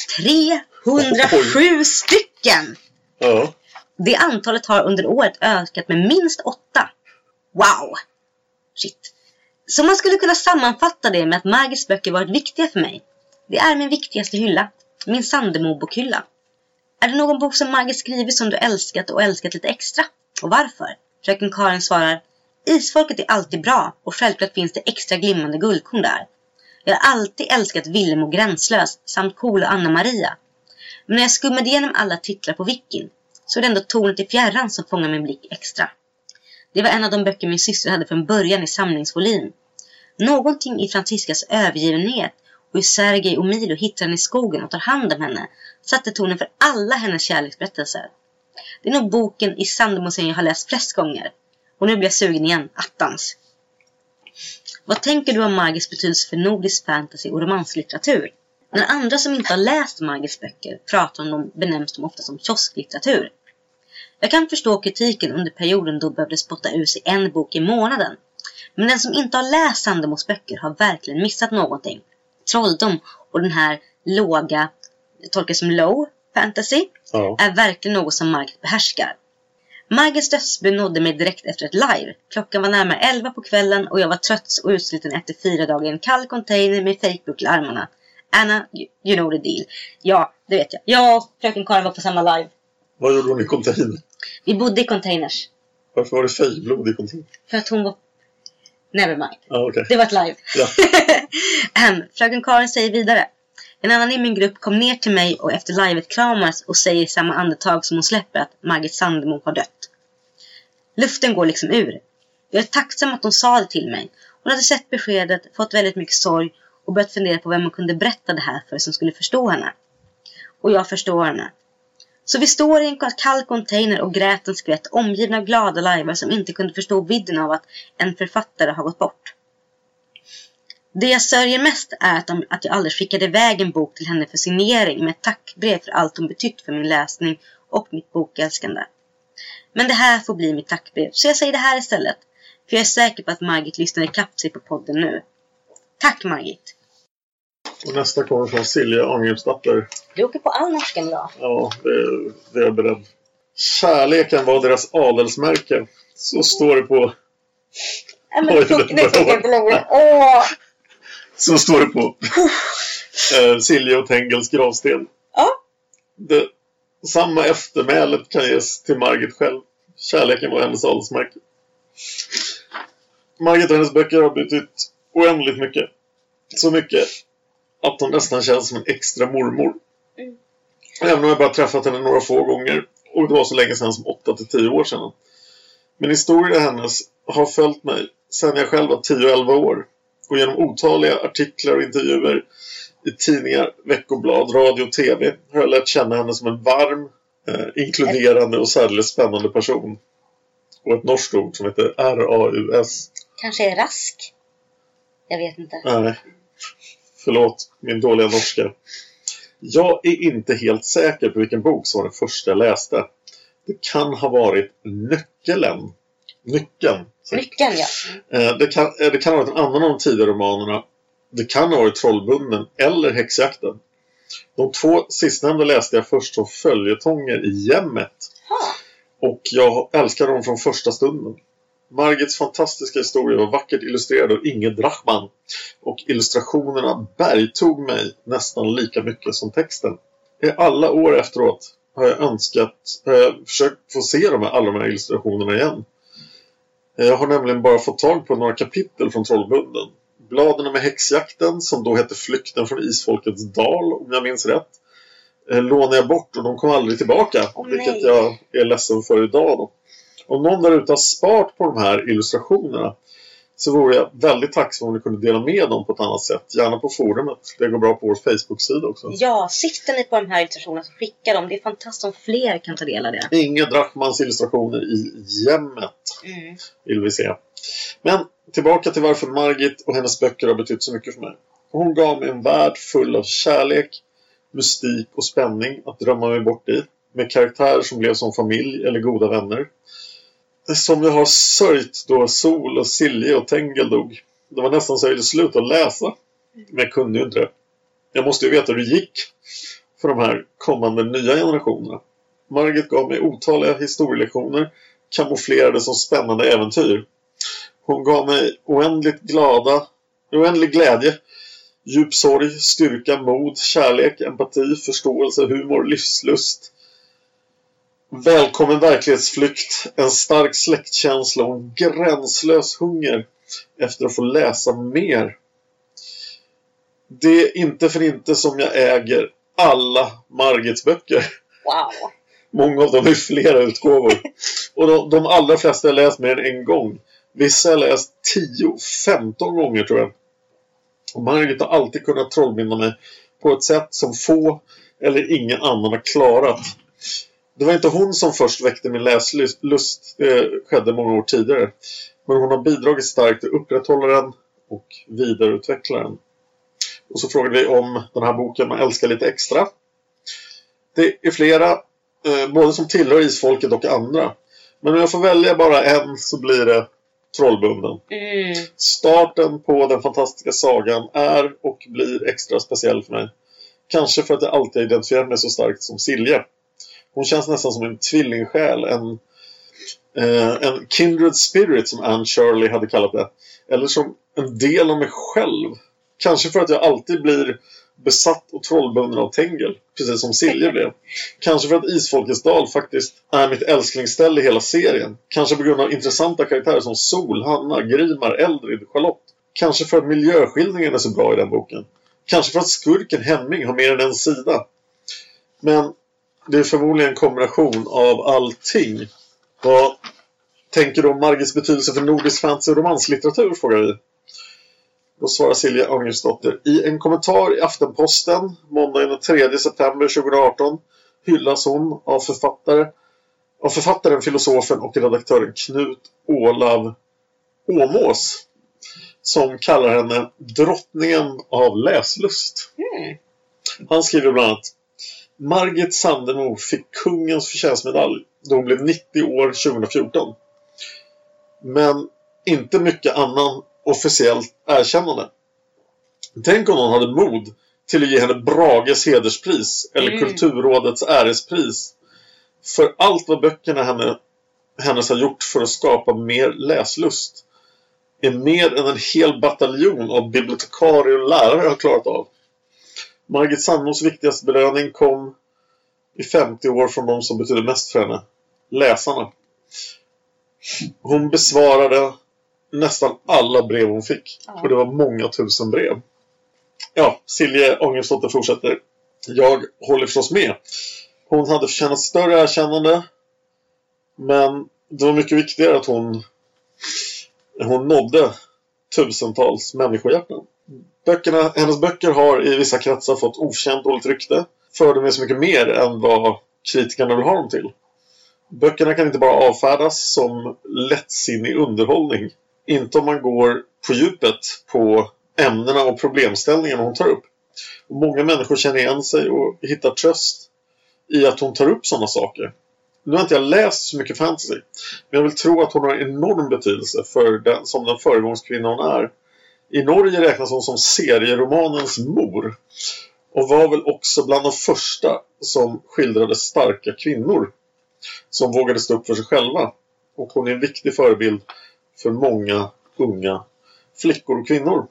307 stycken! Ja. Det antalet har under året ökat med minst 8. Wow! Shit. Så man skulle kunna sammanfatta det med att Margits böcker varit viktiga för mig. Det är min viktigaste hylla. Min Sandemo-bokhylla. Är det någon bok som Margit skrivit som du älskat och älskat lite extra? Och varför? Fröken Karin svarar: Isfolket är alltid bra och självklart finns det extra glimmande guldkorn där. Jag har alltid älskat Willem och Gränslös samt Cool och Anna-Maria. Men när jag skummade igenom alla titlar på Wikin så är det ändå Tornet i fjärran som fångar min blick extra. Det var en av de böcker min syster hade från början i samlingsvolym. Någonting i Franciscas övergivenhet och hur Sergej och Milo hittar henne i skogen och tar hand om henne satte tonen för alla hennes kärleksberättelser. Det är nog boken i Sandemo-serien jag har läst flest gånger. Och nu blir jag sugen igen, attans. Vad tänker du om Margits betydelse för nordisk fantasy och romanslitteratur? När andra som inte har läst Margits böcker pratar om dem benämns de ofta som kiosklitteratur. Jag kan förstå kritiken under perioden då behövde spotta ur sig en bok i månaden. Men den som inte har läst Sandemos böcker har verkligen missat någonting. Trolldom och den här låga, jag tolkar som low fantasy, är verkligen något som Margit behärskar. Margits dödsbud nådde mig direkt efter ett live. Klockan var närmare 11 på kvällen och jag var trött och utsliten efter 4 dagar i en kall container med fejkbuck i armarna. Anna, you know the deal. Ja, det vet jag. Jag och fröken Karin var på samma live. Vad gjorde hon i container? Vi bodde i containers. Varför var det fejkblod i container? För att hon var... Nevermind. Okay. Det var ett live. Ja. Fröken Karin säger vidare. En annan i min grupp kom ner till mig och efter livet kramas och säger i samma andetag som hon släpper att Margit Sandemo har dött. Luften går liksom ur. Jag är tacksam att hon sa det till mig. Hon hade sett beskedet, fått väldigt mycket sorg och börjat fundera på vem hon kunde berätta det här för som skulle förstå henne. Och jag förstår henne. Så vi står i en kall container och grät en skvätt omgivna av glada lajvar som inte kunde förstå vidden av att en författare har gått bort. Det jag sörjer mest är att jag aldrig skickade iväg en bok till henne för signering med ett tackbrev för allt hon betytt för min läsning och mitt bokälskande. Men det här får bli mitt tackbrev, så jag säger det här istället. För jag är säker på att Margit lyssnar ikapp sig på podden nu. Tack Margit! Och nästa kommer från Silja Angripsdatter. Du åker på all norska idag. Ja, det är jag beredd. Kärleken var deras adelsmärke. Så står det på... Men det tog inte längre. Åh! Så står det på Silja och Tengels gravsten. Ja. Samma eftermälet kan ges till Margit själv. Kärleken var hennes adelsmärke. Margit och hennes böcker har betytt oändligt mycket. Så mycket att hon nästan känns som en extra mormor. Även om jag bara träffat henne några få gånger. Och det var så länge sedan som 8-10 år sedan. Men historien hennes har följt mig sedan jag själv var 10-11 år. Och genom otaliga artiklar och intervjuer i tidningar, veckoblad, radio och tv har jag lärt känna henne som en varm, inkluderande och särskilt spännande person. Och ett norskt ord som heter RAUS. Kanske är rask? Jag vet inte. Nej, förlåt min dåliga norska. Jag är inte helt säker på vilken bok som var den första jag läste. Det kan ha varit Nyckeln. Nyckeln, ja. Det kan ha varit en annan av de tidigare romanerna. Det kan ha varit Trollbunden eller Häxjakten. De 2 sistnämnda läste jag först som följetonger i Jämmet. Och jag älskade dem från första stunden. Margits fantastiska historia var vackert illustrerad av Inge Drachman. Och illustrationerna bergtog mig nästan lika mycket som texten. I alla år efteråt har jag försökt få se alla de här illustrationerna igen. Jag har nämligen bara fått tag på några kapitel från Trollbunden. Bladen med Häxjakten, som då hette Flykten från Isfolkets dal, om jag minns rätt, lånade jag bort och de kom aldrig tillbaka. Vilket jag är ledsen för idag då. Om någon där ute har sparat på de här illustrationerna så vore jag väldigt tacksam om ni kunde dela med dem på ett annat sätt. Gärna på forumet. Det går bra på vår Facebook-sida också. Ja, sitter ni på de här illustrationerna så skicka dem. Det är fantastiskt om fler kan ta del av det. Inga Drachmans illustrationer i Jämmet vill vi se. Men tillbaka till varför Margit och hennes böcker har betytt så mycket för mig. Hon gav mig en värld full av kärlek, mystik och spänning att drömma mig bort i. Med karaktärer som blev som familj eller goda vänner. Som jag har sörjt då Sol och Silje och Tengel dog. Det var nästan så jag ville sluta läsa. Men jag kunde ju inte det. Jag måste ju veta hur det gick för de här kommande nya generationerna. Margit gav mig otaliga historielektioner, kamouflerade som spännande äventyr. Hon gav mig oändlig glädje, djup sorg, styrka, mod, kärlek, empati, förståelse, humor, livslust. Välkommen verklighetsflykt, en stark släktkänsla och en gränslös hunger efter att få läsa mer. Det är inte för inte som jag äger alla Margits böcker. Wow. Många av dem är flera utgåvor. Och de allra flesta har läst mer än en gång. Vissa har läst 10-15 gånger tror jag. Och Margit har alltid kunnat trollbinda mig på ett sätt som få eller ingen annan har klarat. Det var inte hon som först väckte min läslust. Det skedde många år tidigare. Men hon har bidragit starkt till att upprätthålla den och vidareutveckla den. Och så frågade vi om den här boken man älskar lite extra. Det är flera, både som tillhör isfolket och andra. Men om jag får välja bara en så blir det Trollbunden. Starten på den fantastiska sagan är och blir extra speciell för mig. Kanske för att jag alltid identifierar mig så starkt som Silje. Hon känns nästan som en tvillingsjäl. En kindred spirit som Anne Shirley hade kallat det. Eller som en del av mig själv. Kanske för att jag alltid blir besatt och trollbunden av Tengel, precis som Silje blev. Kanske för att Isfolkets dal faktiskt är mitt älsklingsställe i hela serien. Kanske på grund av intressanta karaktärer som Sol, Hanna, Grimar, Eldrid, Charlotte. Kanske för att miljöskildringen är så bra i den boken. Kanske för att skurken Hemming har mer än en sida. Men det är förmodligen en kombination av allting. Vad tänker du om Margits betydelse för nordisk fantasy och romanslitteratur, frågar vi. Då svarar Silja Ångestdotter. I en kommentar i Aftenposten måndagen den 3 september 2018 hyllas hon av författaren, filosofen och redaktören Knut Olav Åmås, som kallar henne drottningen av läslust. Han skriver bland annat: Margit Sandemo fick kungens förtjänstmedalj då hon blev 90 år 2014. Men inte mycket annan officiellt erkännande. Tänk om någon hade mod till att ge henne Brages hederspris eller Kulturrådets ärespris för allt vad böckerna hennes har gjort för att skapa mer läslust. Är mer än en hel bataljon av bibliotekarier och lärare har klarat av. Margit Sandmos viktigaste belöning kom i 50 år från de som betyder mest för henne, läsarna. Hon besvarade nästan alla brev hon fick. Och det var många tusen brev. Ja, Silje Ångestdotter fortsätter. Jag håller förstås med. Hon hade förtjänat större erkännande. Men det var mycket viktigare att hon nådde tusentals människohjärtan. Hennes böcker har i vissa kretsar fått oförtjänt dåligt rykte. För de är så mycket mer än vad kritikerna vill ha dem till. Böckerna kan inte bara avfärdas som lättsinnig underhållning. Inte om man går på djupet på ämnena och problemställningarna hon tar upp. Och många människor känner igen sig och hittar tröst i att hon tar upp sådana saker. Nu har inte jag läst så mycket fantasy, men jag vill tro att hon har enorm betydelse som den föregångskvinna hon är. I Norge räknas hon som serieromanens mor och var väl också bland de första som skildrade starka kvinnor som vågade stå upp för sig själva. Och hon är en viktig förebild för många unga flickor och kvinnor.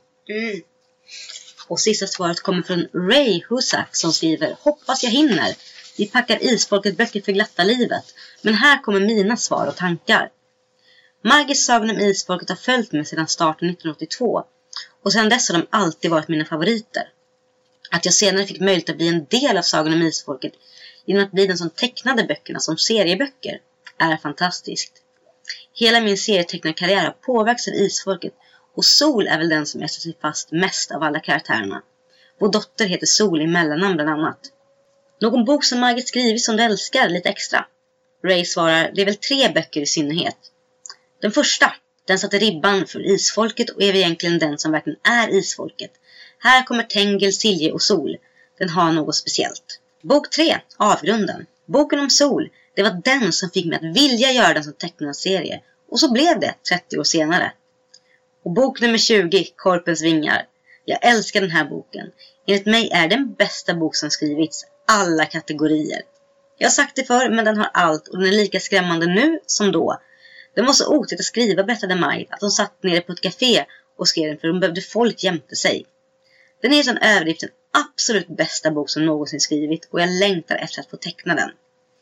Och sista svaret kommer från Ray Husak som skriver: hoppas jag hinner. Vi packar Isfolket böcker för glatta livet. Men här kommer mina svar och tankar. Margits sagor om Isfolket har följt mig sedan starten 1982. Och sedan dess har de alltid varit mina favoriter. Att jag senare fick möjlighet att bli en del av sagan om Isfolket genom att bli den som tecknade böckerna som serieböcker är fantastiskt. Hela min serietecknarkarriär har påverkats av Isfolket och Sol är väl den som etsar sig fast mest av alla karaktärerna. Vår dotter heter Sol i mellannamn bland annat. Någon bok som Margit skrivit som du älskar lite extra? Ray svarar: det är väl 3 böcker i synnerhet. Den första, den satte ribban för Isfolket och är egentligen den som verkligen är Isfolket. Här kommer Tengel, Silje och Sol. Den har något speciellt. Bok 3, Avgrunden. Boken om Sol, det var den som fick mig att vilja göra den som tecknad serie. Och så blev det 30 år senare. Och bok nummer 20, Korpens vingar. Jag älskar den här boken. Enligt mig är den bästa bok som skrivits. Alla kategorier. Jag har sagt det förr, men den har allt och den är lika skrämmande nu som då. Den var så otäckt att skriva, berättade Maj, att hon satt nere på ett café och skrev den för hon behövde folk jämte sig. Den är en överdrift den absolut bästa bok som någonsin skrivit och jag längtar efter att få teckna den.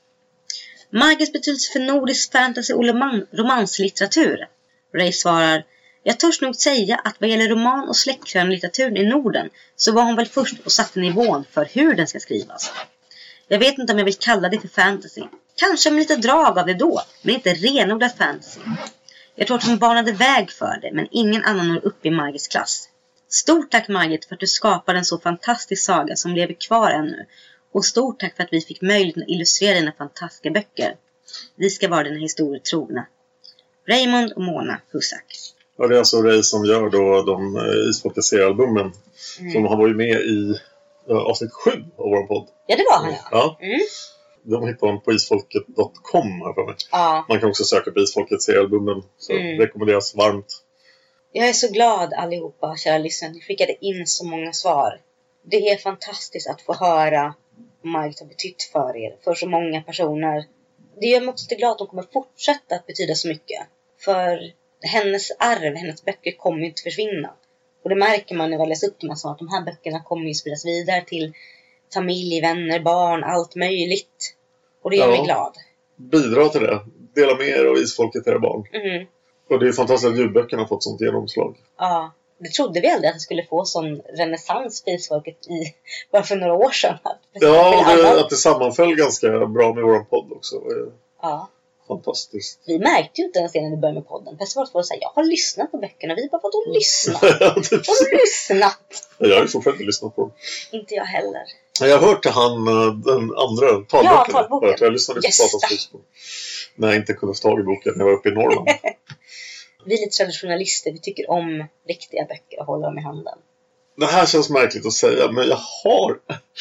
Margits betydelse för nordisk fantasy och romanslitteratur. Ray svarar: jag törs nog säga att vad gäller roman- och släktkrönlitteraturen i Norden så var hon väl först och satte nivån för hur den ska skrivas. Jag vet inte om jag vill kalla det för fantasy. Kanske med lite drag av det då, men inte renodlad fantasy. Jag tror att hon banade väg för det, men ingen annan når upp i Margits klass. Stort tack Margit för att du skapade en så fantastisk saga som lever kvar ännu. Och stort tack för att vi fick möjlighet att illustrera dina fantastiska böcker. Vi ska vara dina historier trogna. Raymond och Mona Husak. Ja, det är alltså Ray som gör då de Isfolket-seriealbumen. Som han var ju med i avsnitt 7 av vår podd. Ja, det var han ja. De hittar honom på isfolket.com här för mig. Ja. Man kan också söka på Isfolket-seriealbumen. Så rekommenderas varmt. Jag är så glad allihopa, kära lyssnare. Ni skickade in så många svar. Det är fantastiskt att få höra vad Margit har betytt för er. För så många personer. det gör mig också glad att hon kommer fortsätta att betyda så mycket. För hennes arv, hennes böcker kommer ju inte försvinna. Och det märker man när man läser upp dem, att de här böckerna kommer ju spridas vidare till familj, vänner, barn, allt möjligt. Och det gör mig glad. Bidra till det. Dela med er av Isfolket till era barn. Mm. Och det är fantastiskt att ljudböckerna har fått sånt genomslag. Ja, det trodde vi aldrig att det skulle få sån renässans för Isfolket bara för några år sedan. Att det sammanföll ganska bra med vår podd också. Ja. Fantastiskt. Vi märkte ju inte ens det när vi började med podden. Fast var säga, jag har lyssnat på böckerna. Vi bara fått att lyssna. Lyssnat. Jag har ju fortfarande lyssnat på dem. Inte jag heller. Jag har hört den andra talboken. Ja, talboken. Jag lyssnade på Satans när jag inte kunde få tag i boken när jag var uppe i Norrland. Vi är lite traditionalister. Vi tycker om riktiga böcker och håller dem i handen. Det här känns märkligt att säga, men jag har...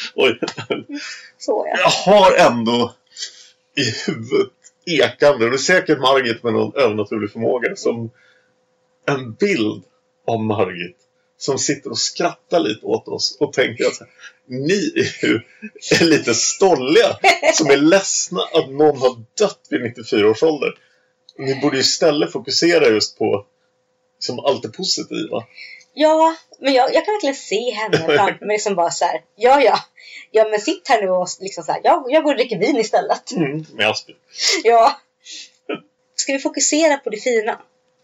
Så ja. Jag har ändå i huvudet ekande. Det är säkert Margit med någon övernaturlig förmåga. Som en bild av Margit som sitter och skrattar lite åt oss och tänker att ni är ju lite stolliga som är ledsna att någon har dött vid 94 års ålder. Ni borde ju istället fokusera just på som allt det positiva. Ja, men jag kan verkligen se henne framför mig som bara så här, ja, men sitt här nu och liksom så här, jag går och dricker vin istället. Med Aspen. Ja. Ska vi fokusera på det fina?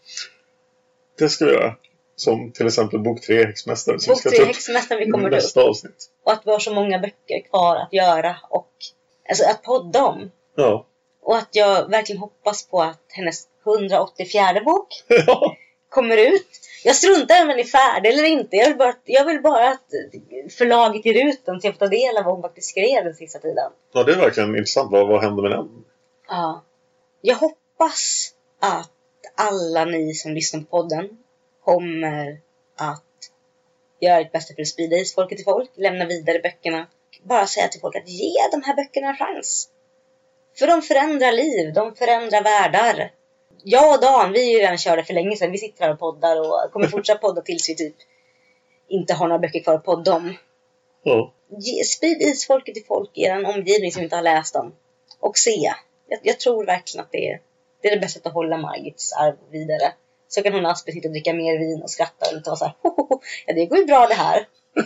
Det ska vi göra. Som till exempel bok 3 Häxmästaren. Bok 3 Häxmästaren vi kommer nästa avsnitt. Och att vi har så många böcker kvar att göra och alltså att podda om. Ja. Och att jag verkligen hoppas på att hennes 184 bok kommer ut. Jag struntar om den är färdig eller inte. Jag vill bara att förlaget ger ut den så jag får ta del av vad hon faktiskt skrev den sista tiden. Ja, det är verkligen intressant. Vad händer med den? Ja. Jag hoppas att alla ni som lyssnar på podden kommer att göra ett bästa för att sprida Isfolket till folk. Lämna vidare böckerna. Bara säga till folk att ge de här böckerna en chans. För de förändrar liv. De förändrar världar. Jag och Dan, vi är ju redan körda för länge sedan. Vi sitter här och poddar och kommer fortsätta podda tills vi typ inte har några böcker kvar att podda om. Ja. Sprid Isfolket till folk i en omgivning som inte har läst dem. Och se. Jag tror verkligen att det är det bästa att hålla Margits arv vidare. Så kan hon Aspen sitta och dricka mer vin och skratta och ta så här. Ja, det går ju bra det här.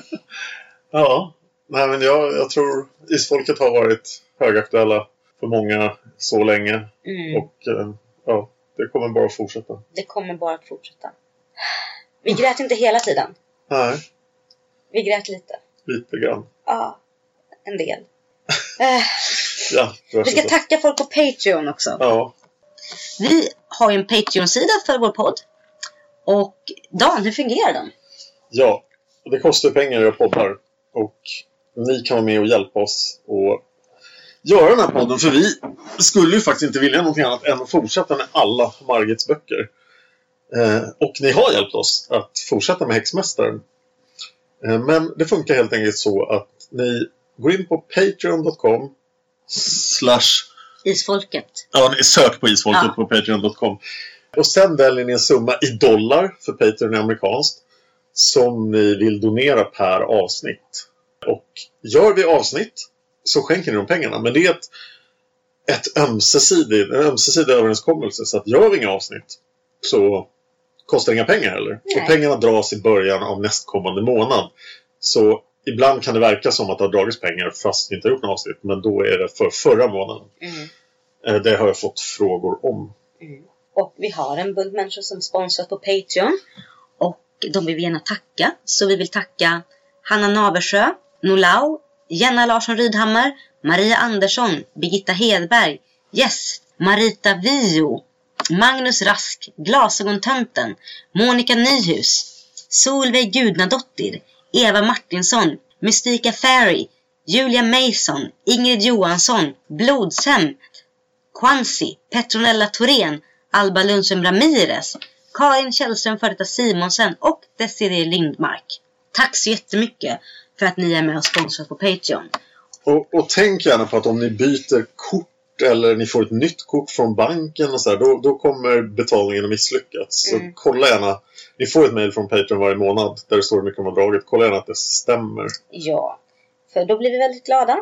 Ja, nej men jag tror Isfolket har varit högaktuella för många så länge. Och ja, det kommer bara att fortsätta. Det kommer bara att fortsätta. Vi grät inte hela tiden. Nej. Vi grät lite. Lite grann. Ja, en del. Ja, vi ska tacka folk på Patreon också. Ja. Vi har ju en Patreon-sida för vår podd. Och Dan, hur fungerar den? Ja, det kostar pengar att göra poddar. Och ni kan vara med och hjälpa oss och göra den här podden. För vi skulle ju faktiskt inte vilja någonting annat än att fortsätta med alla Margits böcker. Och ni har hjälpt oss att fortsätta med Häxmästaren. Men det funkar helt enkelt så att ni går in på patreon.com/Isfolket. Ja, ni sök på Isfolket på patreon.com. Och sen väljer ni en summa i dollar, för Patreon är amerikanskt, som ni vill donera per avsnitt. Och gör vi avsnitt så skänker ni de pengarna. Men det är en ömsesidig överenskommelse. Så att gör vi inga avsnitt så kostar inga pengar heller. Nej. Och pengarna dras i början av nästkommande månad. Så ibland kan det verka som att det har dragits pengar fast vi inte har gjort något avsnitt. Men då är det för förra månaden. Det har jag fått frågor om. Och vi har en bunt människor som sponsrar på Patreon. Och de vill vi gärna tacka. Så vi vill tacka Hanna Naversjö, Nolau, Jenna Larsson Rydhammar, Maria Andersson, Birgitta Hedberg, Yes, Marita Vio, Magnus Rask, Glasögontönten, Monica Nyhus, Solveig Gudnadottir, Eva Martinsson, Mystika Fairy, Julia Mason, Ingrid Johansson, Blodshem, Quansi, Petronella Thorén, Alba Lundström Ramirez, Karin Källström Första Simonsen och Desiree Lindmark. Tack så jättemycket för att ni är med och sponsrar på Patreon. Och tänk gärna på att om ni byter kort eller ni får ett nytt kort från banken och så här, då kommer betalningen att misslyckas. Så kolla gärna. Ni får ett mejl från Patreon varje månad där det står hur mycket de har dragit. Kolla gärna att det stämmer. Ja, för då blir vi väldigt glada.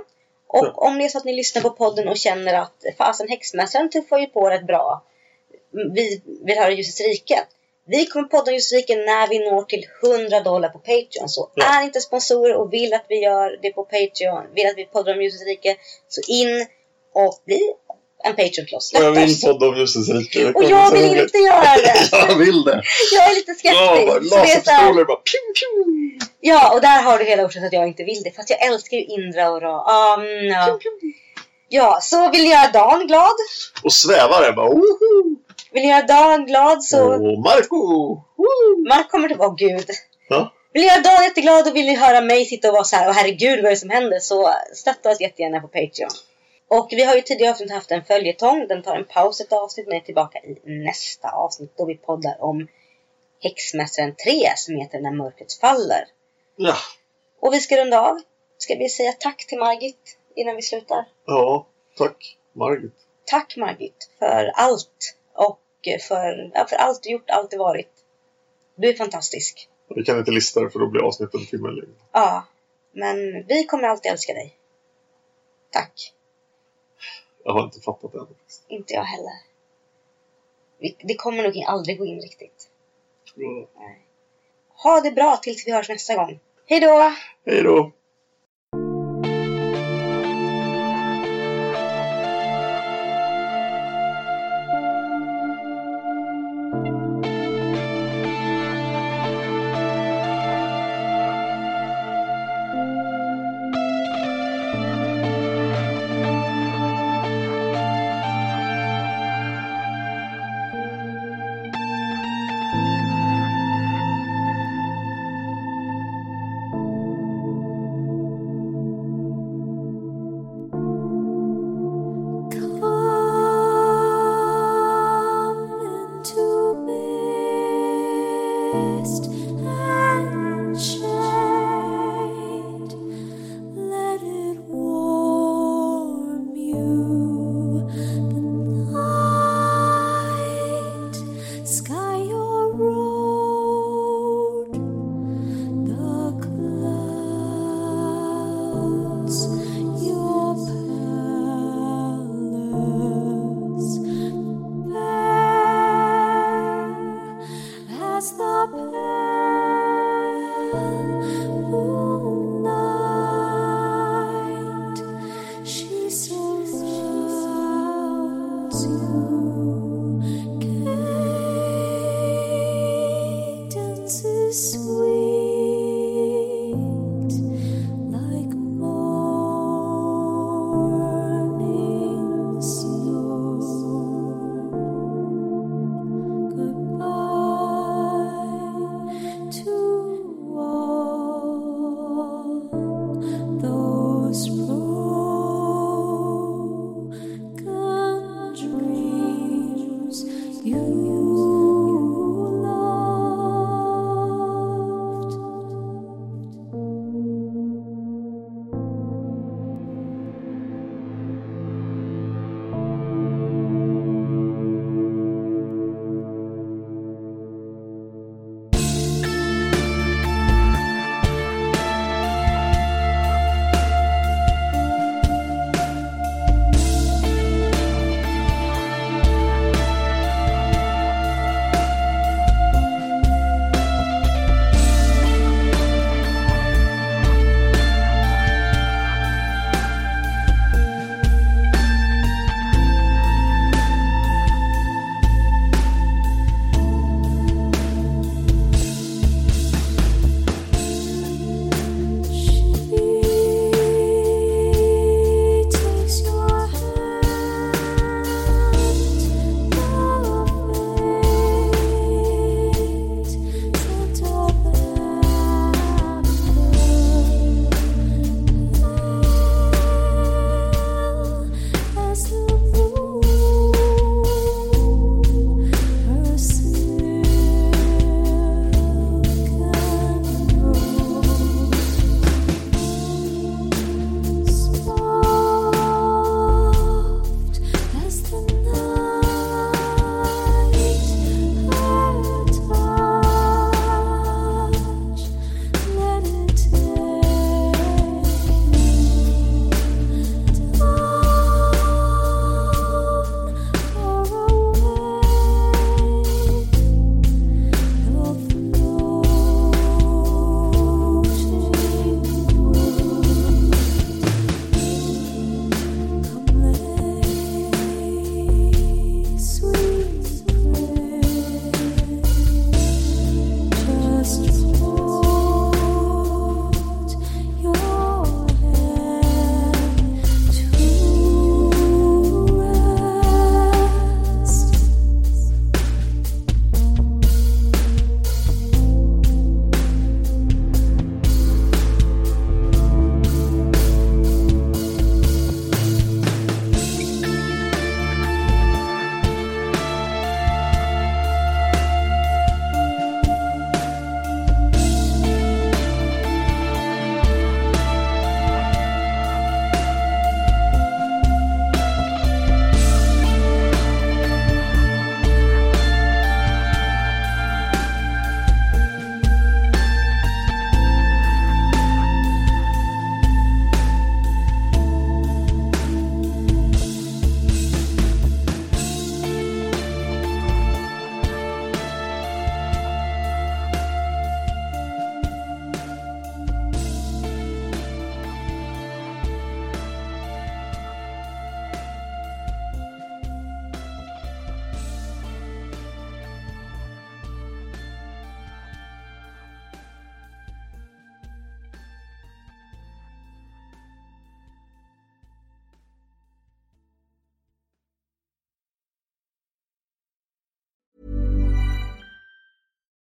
Och om det är så att ni lyssnar på podden och känner att fasen häxmästaren tuffar ju på rätt bra. Vi vill höra Ljusets rike. Vi kommer podda Ljusets rike när vi når till $100 på Patreon. Så är inte sponsorer och vill att vi gör det på Patreon, vill att vi poddar om Ljusets rike, så in och bli en Patreon till oss. Jag vill podda om Ljusets rike. Och jag vill inte göra det. Jag vill det. Jag är lite skeptisk. Laserpistoler bara piu, piu. Ja, och där har du hela orsaken att jag inte vill det. Fast jag älskar ju Indra och Ra. No. Ja, så vill jag göra Dan glad. Och svävare bara woho! Vill jag göra Dan glad så... Och Marco! Marco kommer till... Åh gud. Ja. Vill jag göra Dan jätteglad och vill ni höra mig sitta och vara så här, åh herregud vad är det som händer, så stötta oss jättegärna på Patreon. Och vi har ju tidigare avsnitt haft en följetong. Den tar en paus ett avsnitt, men är tillbaka i nästa avsnitt då vi poddar om Häxmästaren 3 som heter När mörkret faller. Ja. Och vi ska runda av. Ska vi säga tack till Margit innan vi slutar? Ja, tack Margit. Tack Margit för allt. Och för allt du gjort, allt du varit. Du är fantastisk. Vi kan inte lista det för då blir avsnittet en timme längre. Ja, men vi kommer alltid älska dig. Tack. Jag har inte fattat det än. Inte jag heller. Det kommer nog aldrig gå in riktigt. Ja. Nej. Ha det bra tills vi hörs nästa gång. Hej då! Hej då!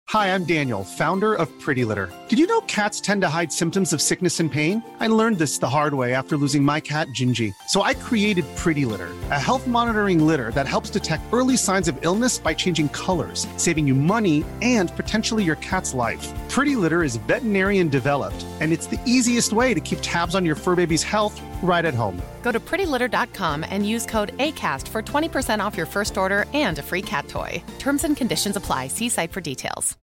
Hi, I'm Daniel, founder of Pretty Litter. Did you know cats tend to hide symptoms of sickness and pain? I learned this the hard way after losing my cat, Gingy. So I created Pretty Litter, a health monitoring litter that helps detect early signs of illness by changing colors, saving you money and potentially your cat's life. Pretty Litter is veterinarian developed, and it's the easiest way to keep tabs on your fur baby's health right at home. Go to prettylitter.com and use code ACAST for 20% off your first order and a free cat toy. Terms and conditions apply. See site for details.